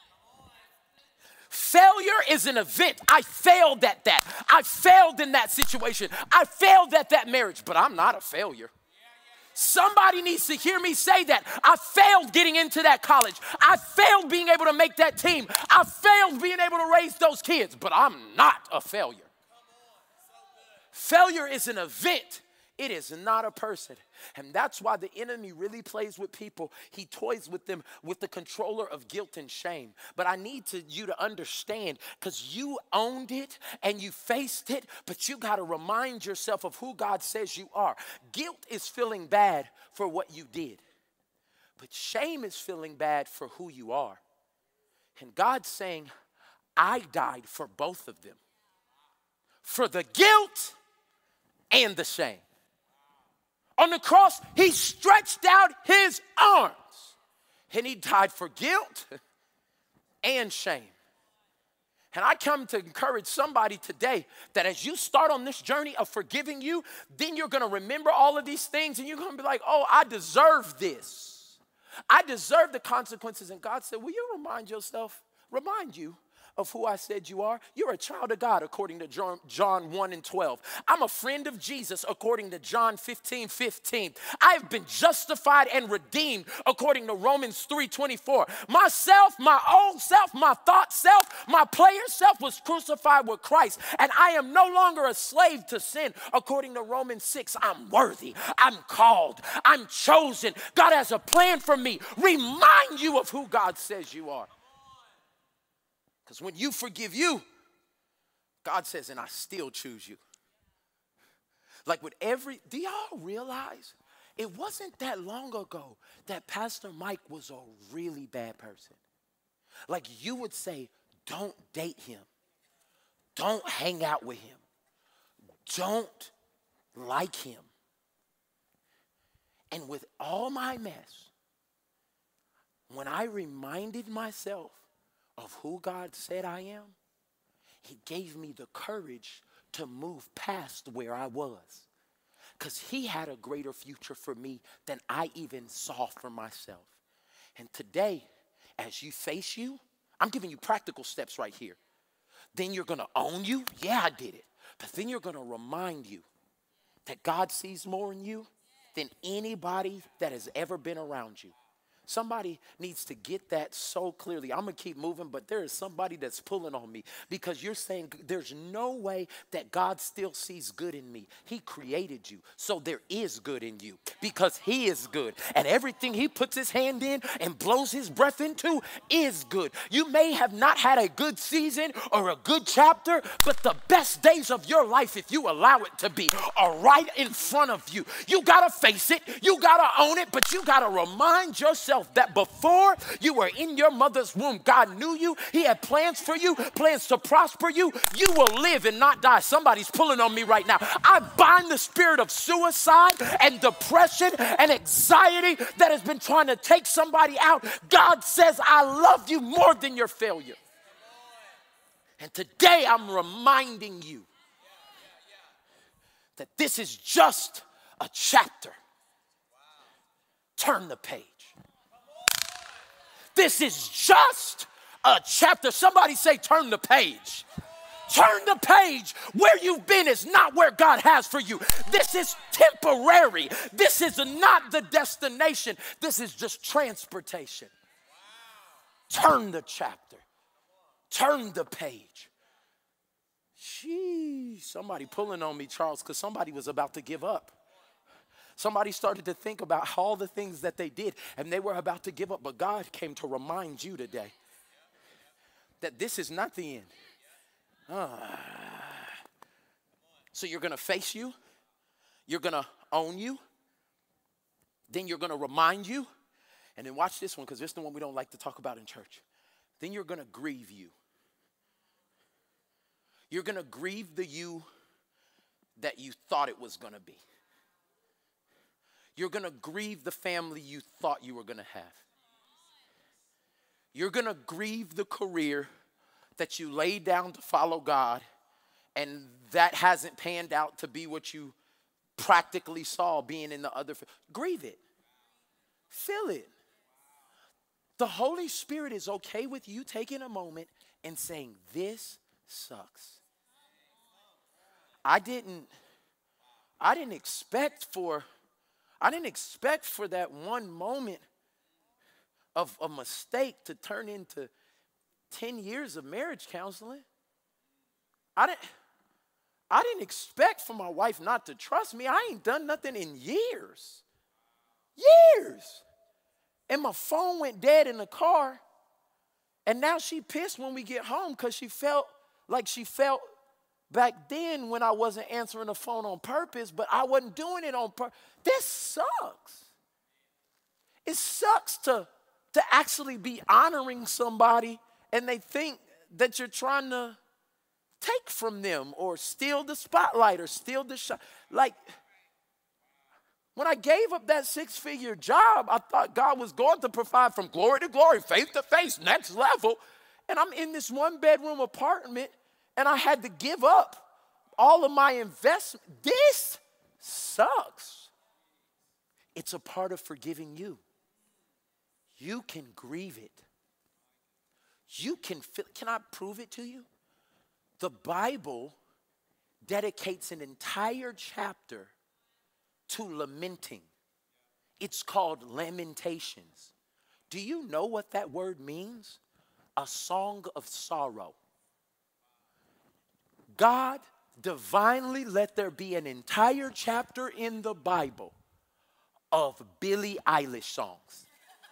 Failure is an event. I failed at that. I failed in that situation. I failed at that marriage, but I'm not a failure. Somebody needs to hear me say that. I failed getting into that college. I failed being able to make that team. I failed being able to raise those kids, but I'm not a failure. Failure is an event. It is not a person. And that's why the enemy really plays with people. He toys with them with the controller of guilt and shame. But I need to, you to understand, because you owned it and you faced it, but you got to remind yourself of who God says you are. Guilt is feeling bad for what you did, but shame is feeling bad for who you are. And God's saying, I died for both of them, for the guilt and the shame. On the cross, he stretched out his arms and he died for guilt and shame. And I come to encourage somebody today that as you start on this journey of forgiving you, then you're going to remember all of these things and you're going to be like, oh, I deserve this. I deserve the consequences. And God said, will you remind yourself, remind you of who I said you are? You're a child of God according to John, John one and twelve. I'm a friend of Jesus according to John fifteen fifteen. I have been justified and redeemed according to Romans three twenty-four. Myself, my old self, my thought self, my player self was crucified with Christ, and I am no longer a slave to sin according to Romans six. I'm worthy. I'm called. I'm chosen. God has a plan for me. Remind you of who God says you are. Because when you forgive you, God says, and I still choose you. Like with every, do y'all realize it wasn't that long ago that Pastor Mike was a really bad person? Like you would say, don't date him. Don't hang out with him. Don't like him. And with all my mess, when I reminded myself of who God said I am, He gave me the courage to move past where I was. Because he had a greater future for me than I even saw for myself. And today, as you face you, I'm giving you practical steps right here. Then you're going to own you. Yeah, I did it. But then you're going to remind you that God sees more in you than anybody that has ever been around you. Somebody needs to get that so clearly. I'm going to keep moving, but there is somebody that's pulling on me because you're saying there's no way that God still sees good in me. He created you, so there is good in you because he is good. And everything he puts his hand in and blows his breath into is good. You may have not had a good season or a good chapter, but the best days of your life, if you allow it to be, are right in front of you. You got to face it. You got to own it, but you got to remind yourself that before you were in your mother's womb, God knew you. He had plans for you, plans to prosper you. You will live and not die. Somebody's pulling on me right now. I bind the spirit of suicide and depression and anxiety that has been trying to take somebody out. God says, I love you more than your failure. And today I'm reminding you that this is just a chapter. Turn the page. This is just a chapter. Somebody say, turn the page. Turn the page. Where you've been is not where God has for you. This is temporary. This is not the destination. This is just transportation. Turn the chapter. Turn the page. Gee, somebody pulling on me, Charles, because somebody was about to give up. Somebody started to think about all the things that they did, and they were about to give up. But God came to remind you today that this is not the end. Ah. So you're going to face you. You're going to own you. Then you're going to remind you. And then watch this one, because this is the one we don't like to talk about in church. Then you're going to grieve you. You're going to grieve the you that you thought it was going to be. You're going to grieve the family you thought you were going to have. You're going to grieve the career that you laid down to follow God, and that hasn't panned out to be what you practically saw being in the other. Grieve it. Feel it. The Holy Spirit is okay with you taking a moment and saying, this sucks. I didn't, I didn't expect for... I didn't expect for that one moment of a mistake to turn into ten years of marriage counseling. I didn't, I didn't expect for my wife not to trust me. I ain't done nothing in years. Years. And my phone went dead in the car. And now she pissed when we get home because she felt like she felt back then when I wasn't answering the phone on purpose, but I wasn't doing it on purpose. This sucks. It sucks to, to actually be honoring somebody and they think that you're trying to take from them or steal the spotlight or steal the shot. Like, when I gave up that six-figure job, I thought God was going to provide from glory to glory, faith to faith, next level. And I'm in this one-bedroom apartment, and I had to give up all of my investment. This sucks. It's a part of forgiving you. You can grieve it. You can feel, can I prove it to you? The Bible dedicates an entire chapter to lamenting. It's called Lamentations. Do you know what that word means? A song of sorrow. God divinely let there be an entire chapter in the Bible of Billie Eilish songs.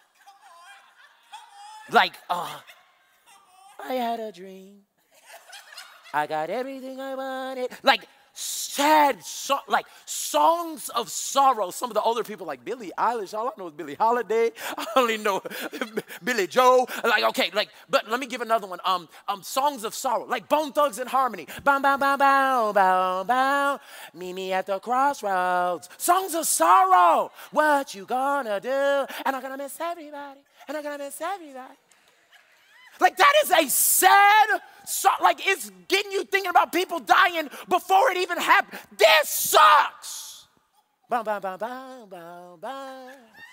Like, uh, I had a dream. I got everything I wanted. Like, sad, so, like songs of sorrow. Some of the older people like Billie Eilish. All I know is Billie Holiday. I only know Billy Joe. Like, okay, like, but let me give another one. Um, um, songs of sorrow, like Bone Thugs and Harmony. Bow, bow, bow, bow, bow, bow. Meet me at the crossroads. Songs of sorrow. What you gonna do? And I'm gonna miss everybody. And I'm gonna miss everybody. Like that is a sad, so, like it's getting you thinking about people dying before it even happened. This sucks. Bow, bow, bow, bow, bow, bow.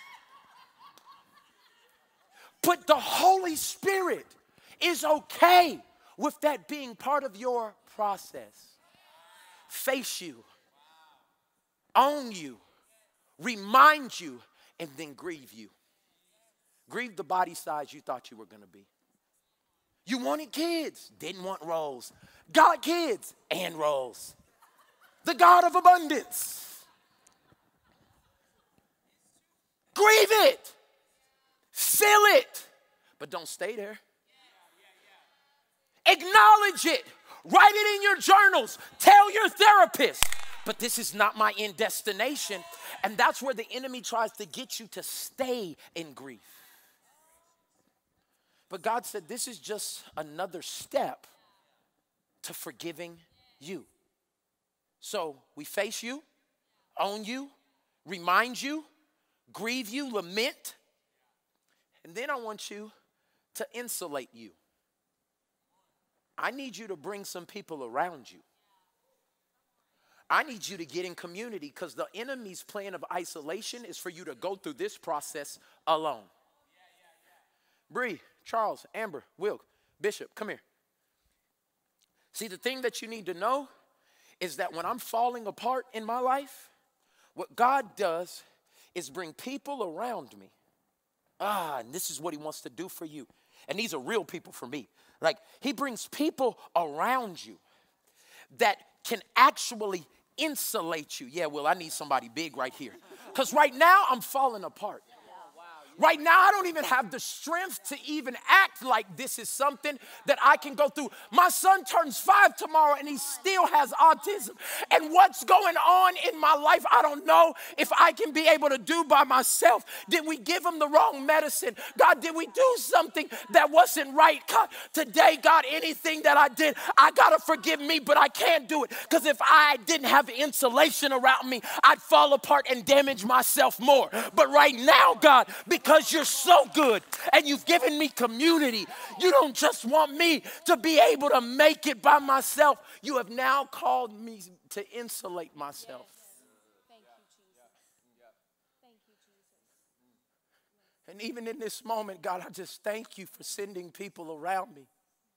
But the Holy Spirit is okay with that being part of your process. Face you, own you, remind you, and then grieve you. Grieve the body size you thought you were going to be. You wanted kids, didn't want roles. Got kids and roles. The God of abundance. Grieve it. Feel it. But don't stay there. Acknowledge it. Write it in your journals. Tell your therapist. But this is not my end destination. And that's where the enemy tries to get you to stay in grief. But God said this is just another step to forgiving you. So we face you, own you, remind you, grieve you, lament. And then I want you to insulate you. I need you to bring some people around you. I need you to get in community because the enemy's plan of isolation is for you to go through this process alone. Bree, Charles, Amber, Wilk, Bishop, come here. See, the thing that you need to know is that when I'm falling apart in my life, what God does is bring people around me. Ah, and this is what he wants to do for you. And these are real people for me. Like, he brings people around you that can actually insulate you. Yeah, well, I need somebody big right here. Because right now, I'm falling apart. Right now, I don't even have the strength to even act like this is something that I can go through. My son turns five tomorrow and he still has autism. And what's going on in my life, I don't know if I can be able to do by myself. Did we give him the wrong medicine? God, did we do something that wasn't right? God, today, God, anything that I did, I got to forgive me, but I can't do it. Because if I didn't have insulation around me, I'd fall apart and damage myself more. But right now, God, because Because you're so good and you've given me community. You don't just want me to be able to make it by myself. You have now called me to insulate myself. Yes. Thank you, Jesus. Thank you, Jesus. And even in this moment, God, I just thank you for sending people around me.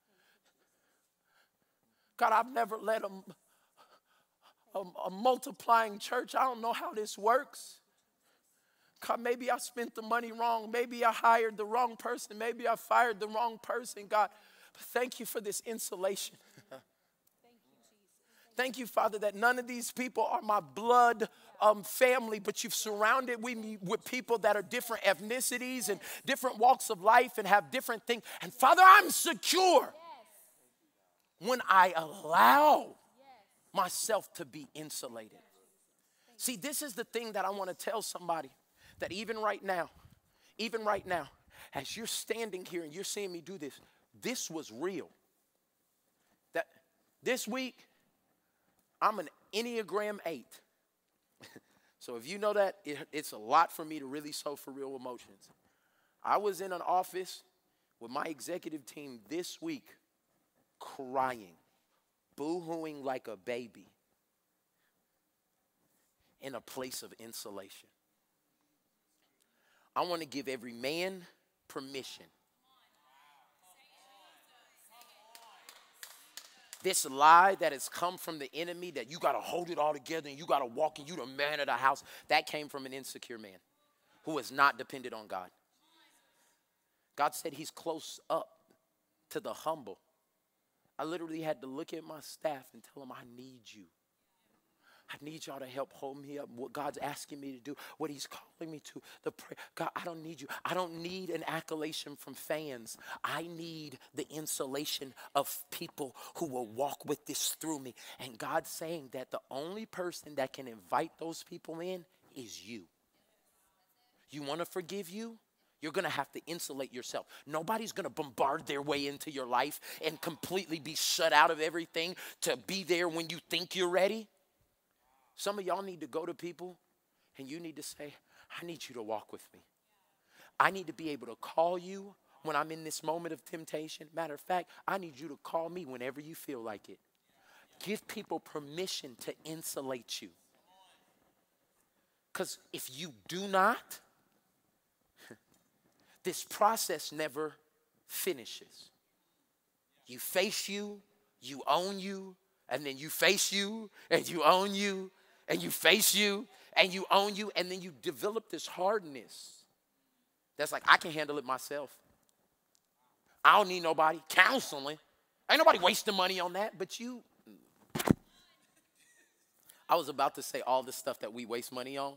God, I've never led a, a, a multiplying church. I don't know how this works. God, maybe I spent the money wrong. Maybe I hired the wrong person. Maybe I fired the wrong person, God. But thank you for this insulation. Thank you, Jesus. Thank you, Father, that none of these people are my blood um, family, but you've surrounded me with people that are different ethnicities and different walks of life and have different things. And Father, I'm secure Yes. when I allow myself to be insulated. See, this is the thing that I want to tell somebody. That even right now, even right now, as you're standing here and you're seeing me do this, this was real. That this week, I'm an Enneagram eight. So if you know that, it, it's a lot for me to really show for real emotions. I was in an office with my executive team this week, crying, boo-hooing like a baby in a place of insulation. I want to give every man permission. This lie that has come from the enemy that you got to hold it all together and you got to walk and you the man of the house, that came from an insecure man who is not dependent on God. God said he's close up to the humble. I literally had to look at my staff and tell them, I need you. I need y'all to help hold me up. What God's asking me to do, what he's calling me to, the prayer. God, I don't need you. I don't need an accolation from fans. I need the insulation of people who will walk with this through me. And God's saying that the only person that can invite those people in is you. You want to forgive you? You're going to have to insulate yourself. Nobody's going to bombard their way into your life and completely be shut out of everything to be there when you think you're ready. Some of y'all need to go to people and you need to say, I need you to walk with me. I need to be able to call you when I'm in this moment of temptation. Matter of fact, I need you to call me whenever you feel like it. Give people permission to insulate you. Because if you do not, this process never finishes. You face you, you own you, and then you face you, and you own you, and you face you, and you own you, and then you develop this hardness. That's like, I can handle it myself. I don't need nobody. Counseling. Ain't nobody wasting money on that, but you. I was about to say all the stuff that we waste money on.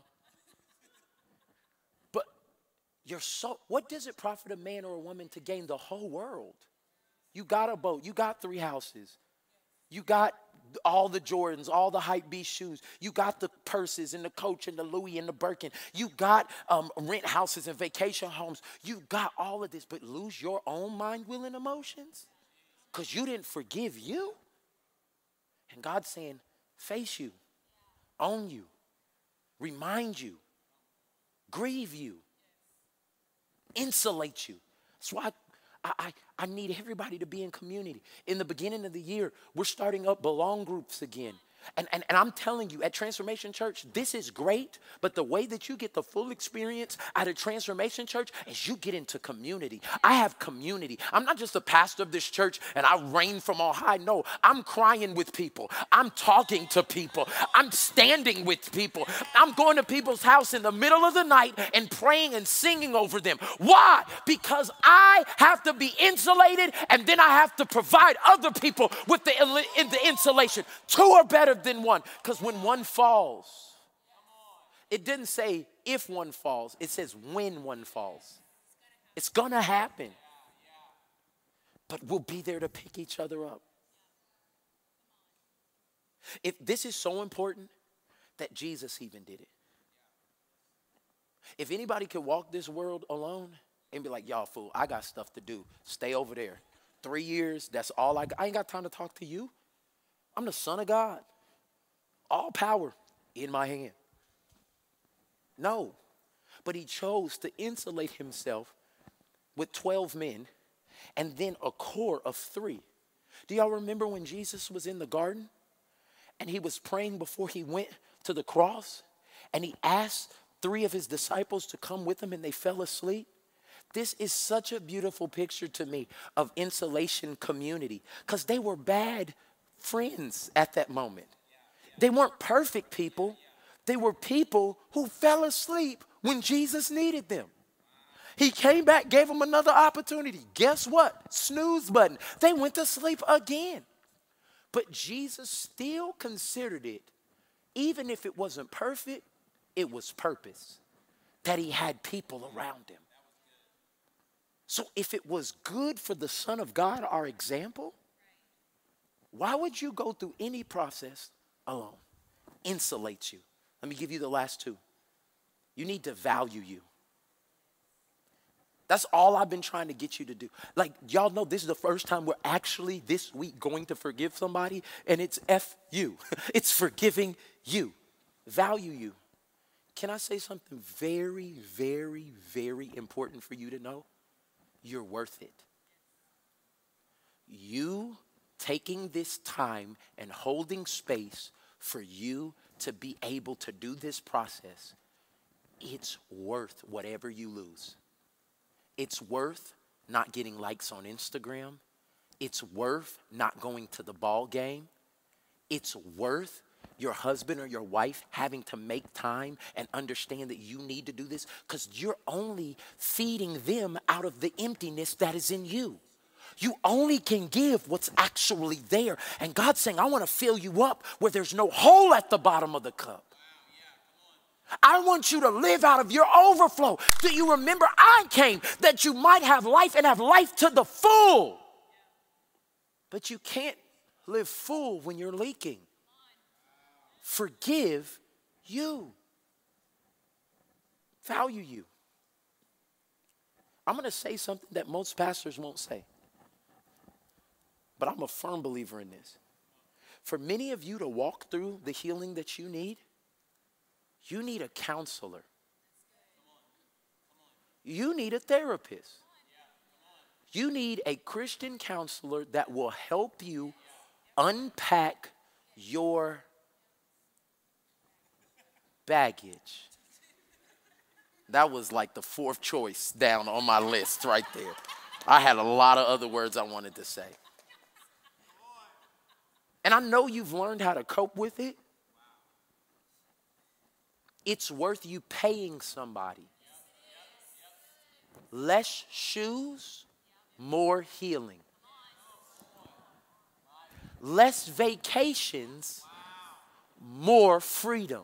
But you're so, what does it profit a man or a woman to gain the whole world? You got a boat. You got three houses. You got all the Jordans, all the hype beast shoes. You got the purses and the Coach and the Louis and the Birkin. You got um, rent houses and vacation homes. You got all of this, but lose your own mind, will, and emotions because you didn't forgive you. And God's saying, face you, own you, remind you, grieve you, insulate you. That's why I, I, I need everybody to be in community. In the beginning of the year, we're starting up belong groups again. And, and, and I'm telling you, at Transformation Church, this is great, but the way that you get the full experience out of Transformation Church is you get into community. I have community. I'm not just a pastor of this church and I reign from on high. No, I'm crying with people. I'm talking to people. I'm standing with people. I'm going to people's house in the middle of the night and praying and singing over them. Why? Because I have to be insulated and then I have to provide other people with the, the insulation. Two are better than one, because when one falls, it didn't say if one falls, it says when one falls. It's gonna happen, but we'll be there to pick each other up. If this is so important that Jesus even did it. If anybody could walk this world alone and be like, y'all fool, I got stuff to do, stay over there. Three years, that's all I got. I ain't got time to talk to you. I'm the Son of God. All power in my hand. No, but he chose to insulate himself with twelve men and then a core of three. Do y'all remember when Jesus was in the garden and he was praying before he went to the cross and he asked three of his disciples to come with him and they fell asleep? This is such a beautiful picture to me of insulation community because they were bad friends at that moment. They weren't perfect people. They were people who fell asleep when Jesus needed them. He came back, gave them another opportunity. Guess what? Snooze button. They went to sleep again. But Jesus still considered it, even if it wasn't perfect, it was purpose, that he had people around him. So if it was good for the Son of God, our example, why would you go through any process alone? Insulate you. Let me give you the last two. You need to value you. That's all I've been trying to get you to do. Like, y'all know this is the first time we're actually this week going to forgive somebody, and it's F you. It's forgiving you. Value you. Can I say something very, very, very important for you to know? You're worth it. You taking this time and holding space for you to be able to do this process, it's worth whatever you lose. It's worth not getting likes on Instagram. It's worth not going to the ball game. It's worth your husband or your wife having to make time and understand that you need to do this because you're only feeding them out of the emptiness that is in you. You only can give what's actually there. And God's saying, I want to fill you up where there's no hole at the bottom of the cup. I want you to live out of your overflow. Do you remember I came that you might have life and have life to the full? But you can't live full when you're leaking. Forgive you. Value you. I'm going to say something that most pastors won't say. But I'm a firm believer in this. For many of you to walk through the healing that you need, you need a counselor. You need a therapist. You need a Christian counselor that will help you unpack your baggage. That was like the fourth choice down on my list right there. I had a lot of other words I wanted to say. And I know you've learned how to cope with it. It's worth you paying somebody. Less shoes, more healing. Less vacations, more freedom.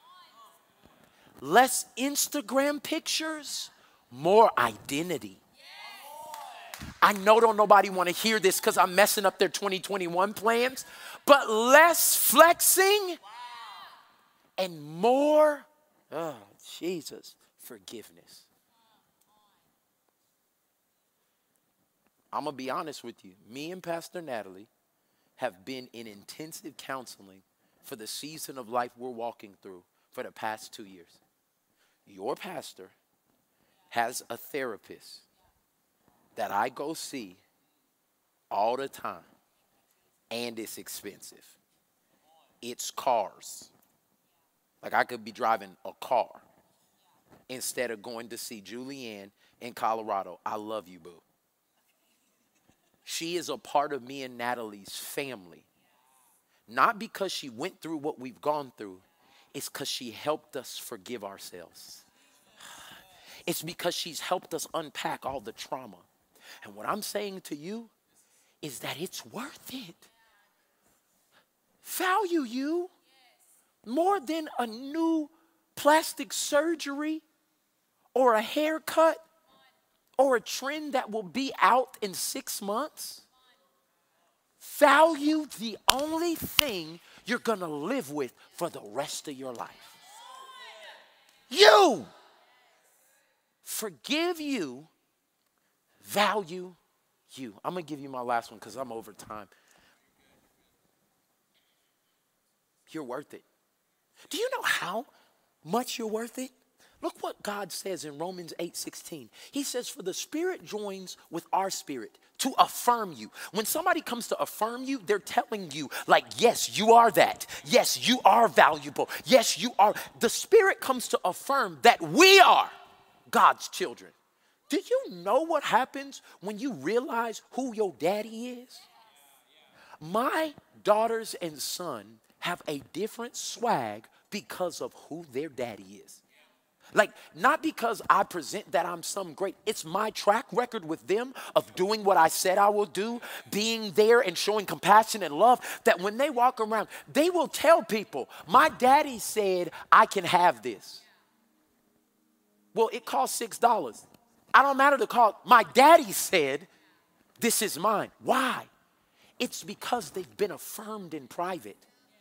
Less Instagram pictures, more identity. I know don't nobody want to hear this because I'm messing up their twenty twenty-one plans, but less flexing and more, oh, Jesus, forgiveness. I'm going to be honest with you. Me and Pastor Natalie have been in intensive counseling for the season of life we're walking through for the past two years. Your pastor has a therapist that I go see all the time, and it's expensive. It's cars. Like I could be driving a car instead of going to see Julianne in Colorado. I love you, boo. She is a part of me and Natalie's family. Not because she went through what we've gone through. It's because she helped us forgive ourselves. It's because she's helped us unpack all the trauma. And what I'm saying to you is that it's worth it. Value you more than a new plastic surgery or a haircut or a trend that will be out in six months. Value the only thing you're going to live with for the rest of your life. You. Forgive you. Value you. I'm going to give you my last one because I'm over time. You're worth it. Do you know how much you're worth it? Look what God says in Romans eight sixteen. He says, for the Spirit joins with our spirit to affirm you. When somebody comes to affirm you, they're telling you, like, yes, you are that. Yes, you are valuable. Yes, you are. The Spirit comes to affirm that we are God's children. Do you know what happens when you realize who your daddy is? My daughters and son have a different swag because of who their daddy is. Like, not because I present that I'm some great. It's my track record with them of doing what I said I will do, being there and showing compassion and love, that when they walk around, they will tell people, my daddy said I can have this. Well, it costs six dollars. I don't matter the cost. My daddy said, this is mine. Why? It's because they've been affirmed in private.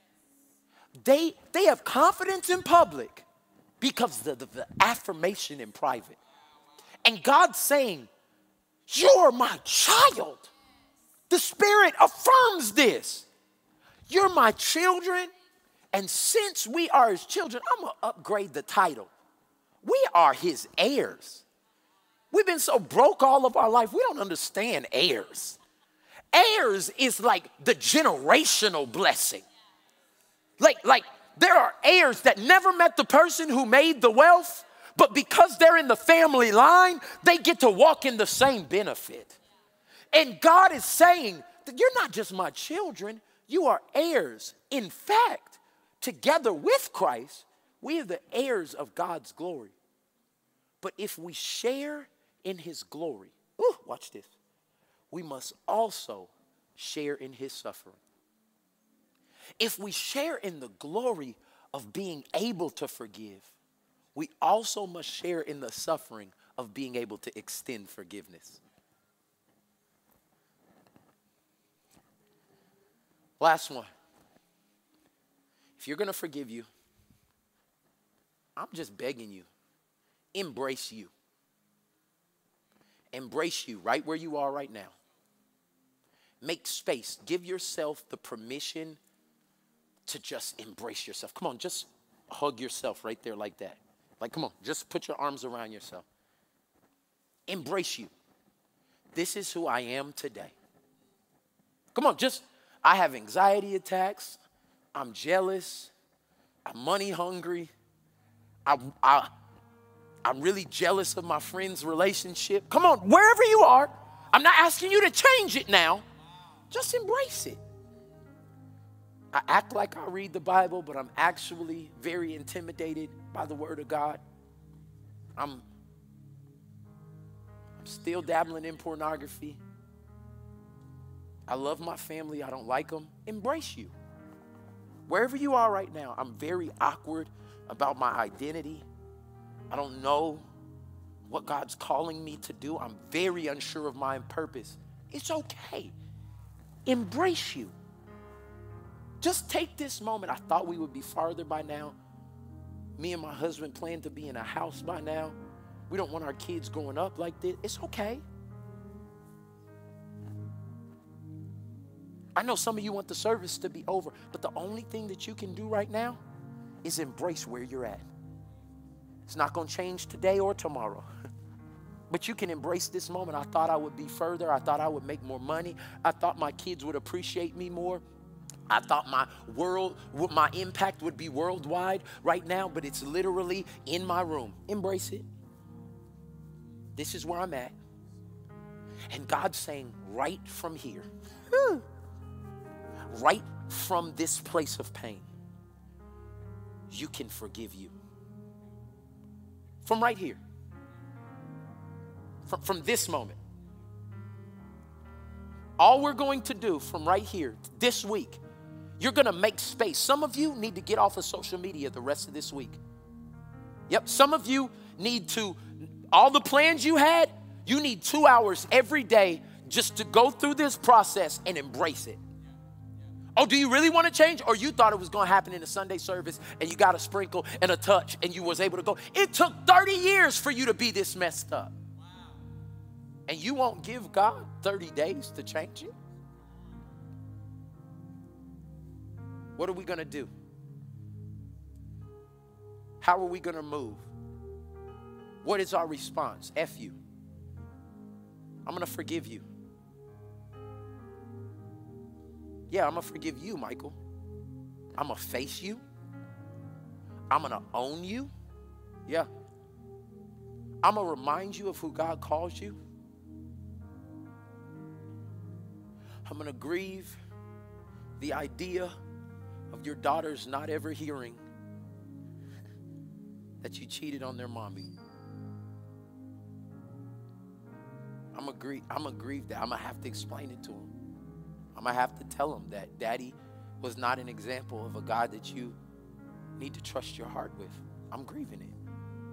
They, they have confidence in public because of the, the, the affirmation in private. And God's saying, you're my child. The Spirit affirms this. You're my children. And since we are his children, I'm going to upgrade the title. We are his heirs. We've been so broke all of our life, we don't understand heirs. Heirs is like the generational blessing. Like, like there are heirs that never met the person who made the wealth, but because they're in the family line, they get to walk in the same benefit. And God is saying that you're not just my children, you are heirs. In fact, together with Christ, we are the heirs of God's glory. But if we share in his glory, ooh, watch this, we must also share in his suffering. If we share in the glory of being able to forgive, we also must share in the suffering of being able to extend forgiveness. Last one. If you're going to forgive you, I'm just begging you, embrace you. Embrace you right where you are right now. Make space. Give yourself the permission to just embrace yourself. Come on, just hug yourself right there like that. Like, come on, just put your arms around yourself. Embrace you. this is who I am today. Come on, just, I have anxiety attacks. I'm jealous. I'm money hungry. I, I, I'm really jealous of my friend's relationship. Come on, wherever you are, I'm not asking you to change it now. Just embrace it. I act like I read the Bible, but I'm actually very intimidated by the Word of God. I'm, I'm still dabbling in pornography. I love my family. I don't like them. Embrace you. Wherever you are right now, I'm very awkward about my identity. I don't know what God's calling me to do. I'm very unsure of my purpose. It's okay. Embrace you. Just take this moment. I thought we would be farther by now. Me and my husband plan to be in a house by now. We don't want our kids growing up like this. It's okay. I know some of you want the service to be over, but the only thing that you can do right now is embrace where you're at. It's not going to change today or tomorrow. But you can embrace this moment. I thought I would be further. I thought I would make more money. I thought my kids would appreciate me more. I thought my world, my impact would be worldwide right now, but it's literally in my room. Embrace it. This is where I'm at. And God's saying, right from here, right from this place of pain, you can forgive you. From right here. From, from this moment. All we're going to do from right here, this week, you're going to make space. Some of you need to get off of social media the rest of this week. Yep, some of you need to, all the plans you had, you need two hours every day just to go through this process and embrace it. Oh, do you really want to change? Or you thought it was going to happen in a Sunday service and you got a sprinkle and a touch and you was able to go. It took thirty years for you to be this messed up. And you won't give God thirty days to change it? What are we going to do? How are we going to move? What is our response? F you. I'm going to forgive you. Yeah, I'm going to forgive you, Michael. I'm going to face you. I'm going to own you. Yeah. I'm going to remind you of who God calls you. I'm going to grieve the idea of your daughters not ever hearing that you cheated on their mommy. I'm going to grieve, I'm going to grieve that. I'm going to have to explain it to them. I'm going to have to tell them that Daddy was not an example of a God that you need to trust your heart with. I'm grieving it.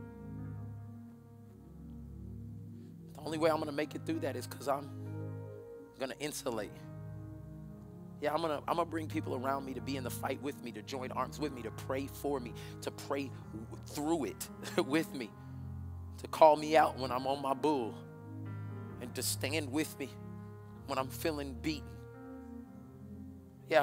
The only way I'm going to make it through that is because I'm going to insulate. Yeah, I'm gonna, I'm gonna bring people around me to be in the fight with me, to join arms with me, to pray for me, to pray w- through it with me, to call me out when I'm on my bull, and to stand with me when I'm feeling beaten. Yeah.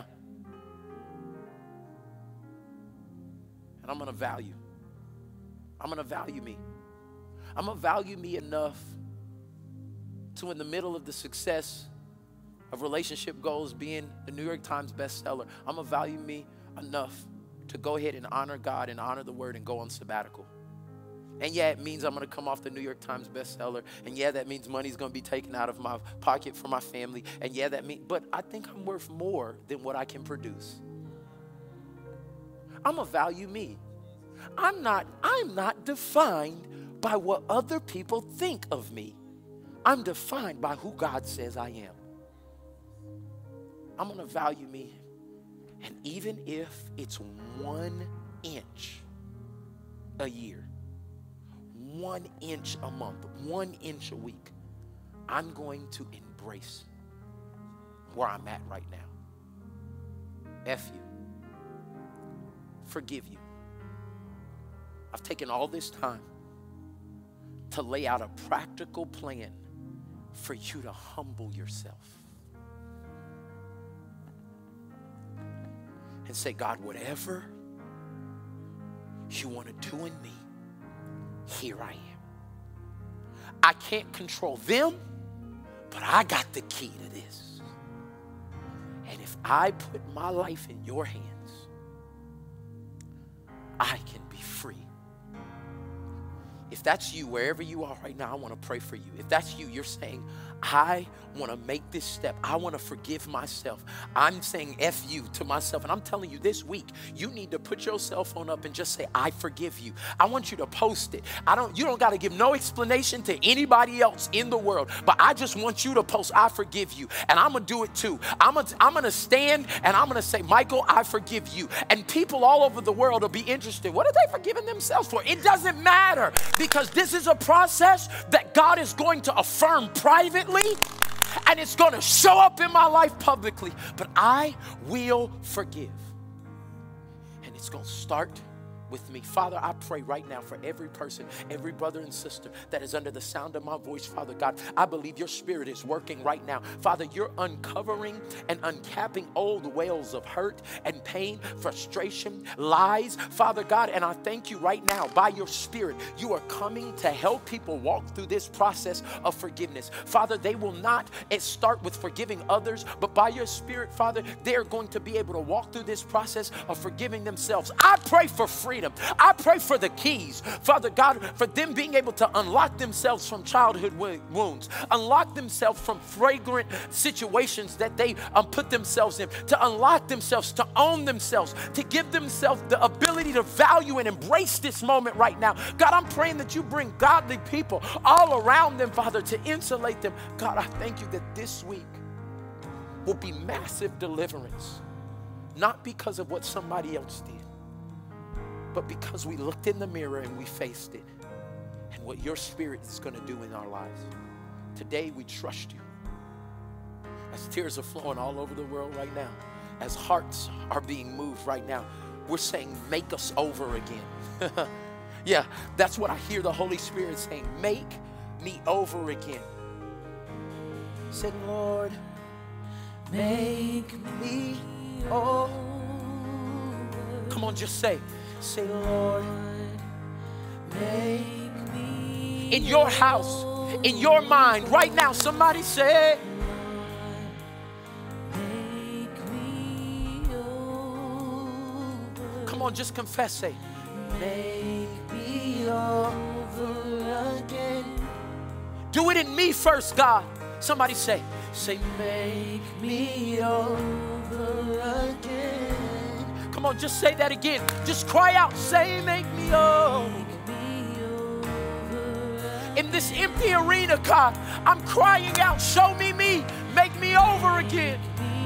And I'm gonna value. I'm gonna value me. I'm gonna value me enough to, in the middle of the success of relationship goals being the New York Times bestseller, I'm gonna value me enough to go ahead and honor God and honor the word and go on sabbatical. And yeah, it means I'm gonna come off the New York Times bestseller. And yeah, that means money's gonna be taken out of my pocket for my family. And yeah, that means, but I think I'm worth more than what I can produce. I'm gonna value me. I'm not, I'm not defined by what other people think of me. I'm defined by who God says I am. I'm going to value me. And even if it's one inch a year, one inch a month, one inch a week, I'm going to embrace where I'm at right now. F you. Forgive you. I've taken all this time to lay out a practical plan for you to humble yourself. And say, God, whatever you want to do in me, here I am. I can't control them, but I got the key to this. And if I put my life in your hands, I can be free. If that's you, wherever you are right now, I want to pray for you. If that's you, you're saying, I want to make this step. I want to forgive myself. I'm saying F you to myself. And I'm telling you this week, you need to put your cell phone up and just say, I forgive you. I want you to post it. I don't, you don't got to give no explanation to anybody else in the world, but I just want you to post, I forgive you. And I'm going to do it too. I'm going to, I'm going to stand and I'm going to say, Michael, I forgive you. And people all over the world will be interested. What are they forgiving themselves for? It doesn't matter, because this is a process that God is going to affirm privately, and it's going to show up in my life publicly. But I will forgive. And it's going to start with me. Father, I pray right now for every person, every brother and sister that is under the sound of my voice, Father God. I believe your spirit is working right now. Father, you're uncovering and uncapping old wells of hurt and pain, frustration, lies, Father God. And I thank you right now, by your spirit, you are coming to help people walk through this process of forgiveness. Father, they will not start with forgiving others, but by your spirit, Father, they're going to be able to walk through this process of forgiving themselves. I pray for freedom. I pray for the keys, Father God, for them being able to unlock themselves from childhood wounds, unlock themselves from fragrant situations that they um, put themselves in, to unlock themselves, to own themselves, to give themselves the ability to value and embrace this moment right now. God, I'm praying that you bring godly people all around them, Father, to insulate them. God, I thank you that this week will be massive deliverance, not because of what somebody else did, but because we looked in the mirror and we faced it, and what your spirit is going to do in our lives. Today we trust you. As tears are flowing all over the world right now, as hearts are being moved right now, we're saying, make us over again. Yeah, that's what I hear the Holy Spirit saying. Make me over again. Say, Lord, make me over. Come on, just say, say, Lord, make me in your house, in your mind, right now, somebody say, make me over. Come on, just confess, say, make me over again. Do it in me first, God. Somebody say, say, make me over again. Come on, just say that again. Just cry out, say, make me over. In this empty arena, God, I'm crying out, show me me, make me over again.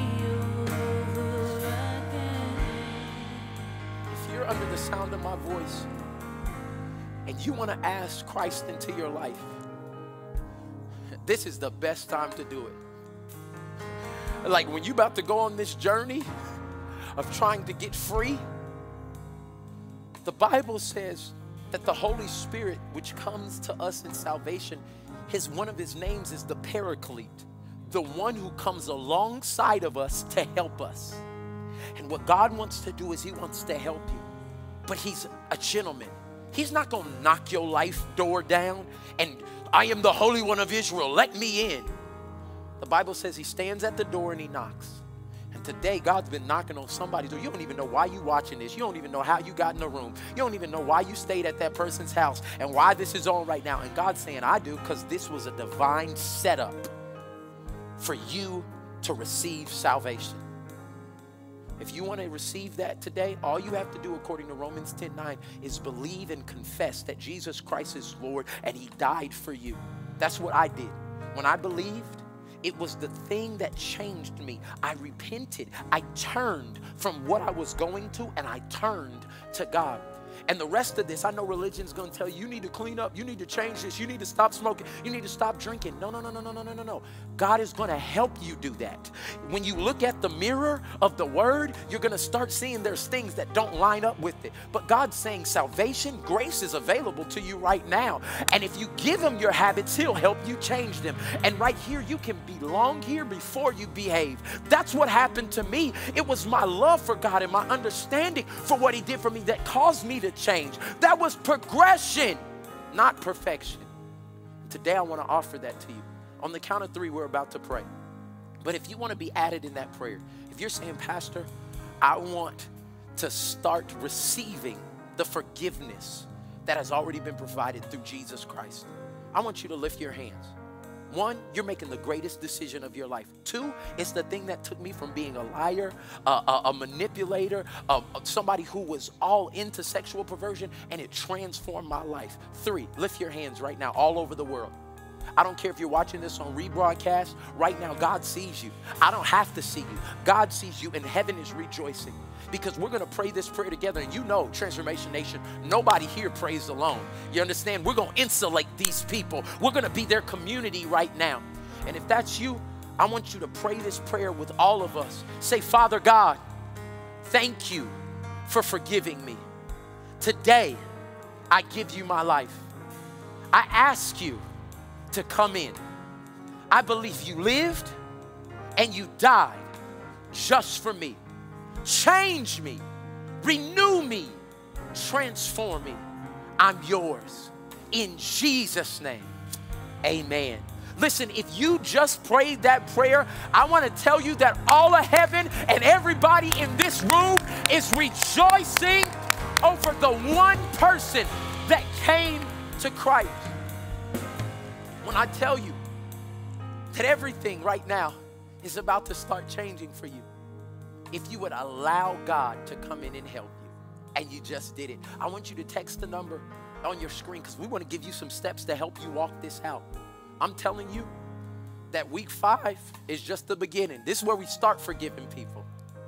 If you're under the sound of my voice and you want to ask Christ into your life, this is the best time to do it. Like when you're about to go on this journey of trying to get free, the Bible says that the Holy Spirit, which comes to us in salvation, his one of his names is the Paraclete, the one who comes alongside of us to help us. And what God wants to do is he wants to help you, but he's a gentleman. He's not going to knock your life door down and I am the Holy One of Israel, let me in. The Bible says he stands at the door and he knocks. And today, God's been knocking on somebody's door. You don't even know why you're watching this. You don't even know how you got in the room. You don't even know why you stayed at that person's house and why this is on right now. And God's saying, I do, because this was a divine setup for you to receive salvation. If you want to receive that today, all you have to do, according to Romans ten nine, is believe and confess that Jesus Christ is Lord and he died for you. That's what I did. When I believed, it was the thing that changed me. I repented. I turned from what I was going to, and I turned to God. And the rest of this, I know religion's going to tell you, you need to clean up, you need to change this, you need to stop smoking, you need to stop drinking. No, no, no, no, no, no, no, no, no. God is going to help you do that. When you look at the mirror of the word, you're going to start seeing there's things that don't line up with it. But God's saying salvation, grace is available to you right now. And if you give him your habits, he'll help you change them. And right here, you can belong here before you behave. That's what happened to me. It was my love for God and my understanding for what he did for me that caused me to change. That was progression, not perfection. Today I want to offer that to you. On the count of three, we're about to pray. But if you want to be added in that prayer, if you're saying, Pastor, I want to start receiving the forgiveness that has already been provided through Jesus Christ, I want you to lift your hands. One, you're making the greatest decision of your life. Two, it's the thing that took me from being a liar, a, a, a manipulator, a, somebody who was all into sexual perversion, and it transformed my life. Three, lift your hands right now all over the world. I don't care if you're watching this on rebroadcast. Right now, God sees you. I don't have to see you. God sees you, and heaven is rejoicing. Because we're going to pray this prayer together. And you know, Transformation Nation, nobody here prays alone. You understand? We're going to insulate these people. We're going to be their community right now. And if that's you, I want you to pray this prayer with all of us. Say, Father God, thank you for forgiving me. Today, I give you my life. I ask you to come in. I believe you lived and you died just for me. Change me, renew me, transform me. I'm yours. In Jesus' name, amen. Listen, if you just prayed that prayer, I want to tell you that all of heaven and everybody in this room is rejoicing over the one person that came to Christ. When I tell you that everything right now is about to start changing for you, if you would allow God to come in and help you, and you just did it, I want you to text the number on your screen because we want to give you some steps to help you walk this out. I'm telling you that week five is just the beginning. This is where we start forgiving people.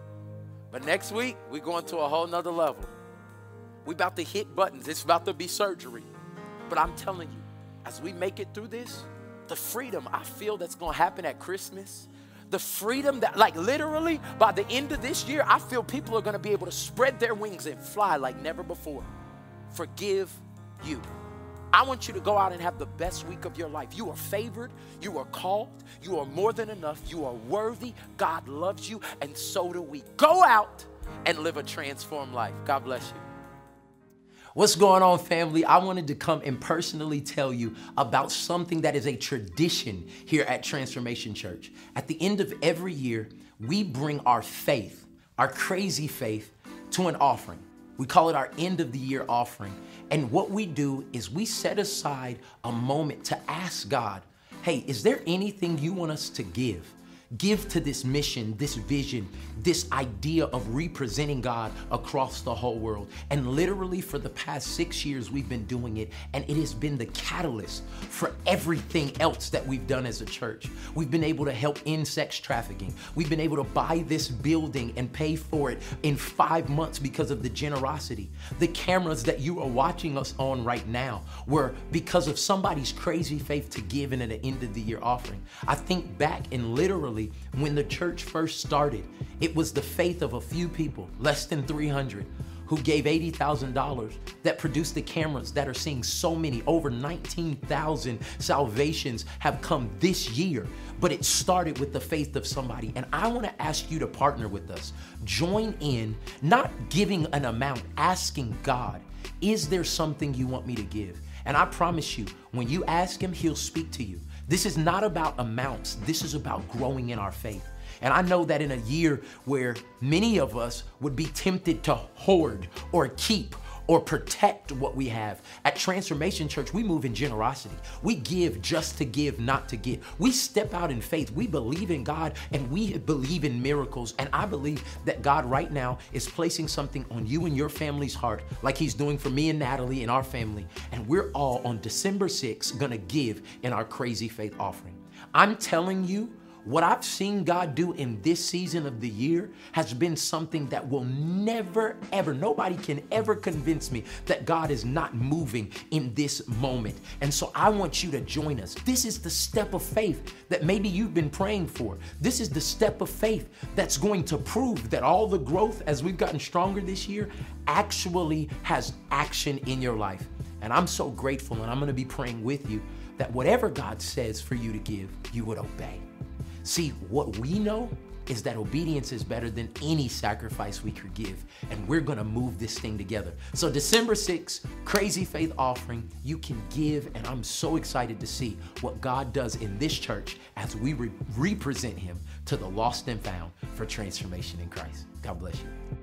But next week, we're going to a whole nother level. We're about to hit buttons. It's about to be surgery. But I'm telling you, as we make it through this, the freedom I feel that's going to happen at Christmas, the freedom that, like literally, by the end of this year, I feel people are going to be able to spread their wings and fly like never before. Forgive you. I want you to go out and have the best week of your life. You are favored. You are called. You are more than enough. You are worthy. God loves you, and so do we. Go out and live a transformed life. God bless you. What's going on, family? I wanted to come and personally tell you about something that is a tradition here at Transformation Church. At the end of every year, we bring our faith, our crazy faith, to an offering. We call it our end of the year offering. And what we do is we set aside a moment to ask God, hey, is there anything you want us to give? Give to this mission, this vision, this idea of representing God across the whole world. And literally for the past six years, we've been doing it, and it has been the catalyst for everything else that we've done as a church. We've been able to help end sex trafficking. We've been able to buy this building and pay for it in five months because of the generosity. The cameras that you are watching us on right now were because of somebody's crazy faith to give in at the end of the year offering. I think back and literally when the church first started, it was the faith of a few people, less than three hundred, who gave eighty thousand dollars that produced the cameras that are seeing so many, over nineteen thousand salvations have come this year. But it started with the faith of somebody. And I want to ask you to partner with us. Join in, not giving an amount, asking God, is there something you want me to give? And I promise you, when you ask him, he'll speak to you. This is not about amounts. This is about growing in our faith. And I know that in a year where many of us would be tempted to hoard or keep or protect what we have, at Transformation Church, we move in generosity. We give just to give, not to get. We step out in faith. We believe in God, and we believe in miracles. And I believe that God right now is placing something on you and your family's heart, like he's doing for me and Natalie and our family. And we're all on December sixth gonna give in our crazy faith offering. I'm telling you, what I've seen God do in this season of the year has been something that will never, ever, nobody can ever convince me that God is not moving in this moment. And so I want you to join us. This is the step of faith that maybe you've been praying for. This is the step of faith that's going to prove that all the growth as we've gotten stronger this year actually has action in your life. And I'm so grateful, and I'm going to be praying with you that whatever God says for you to give, you would obey. See, what we know is that obedience is better than any sacrifice we could give. And we're gonna move this thing together. So December sixth, Crazy Faith Offering, you can give, and I'm so excited to see what God does in this church as we re- represent him to the lost and found for transformation in Christ. God bless you.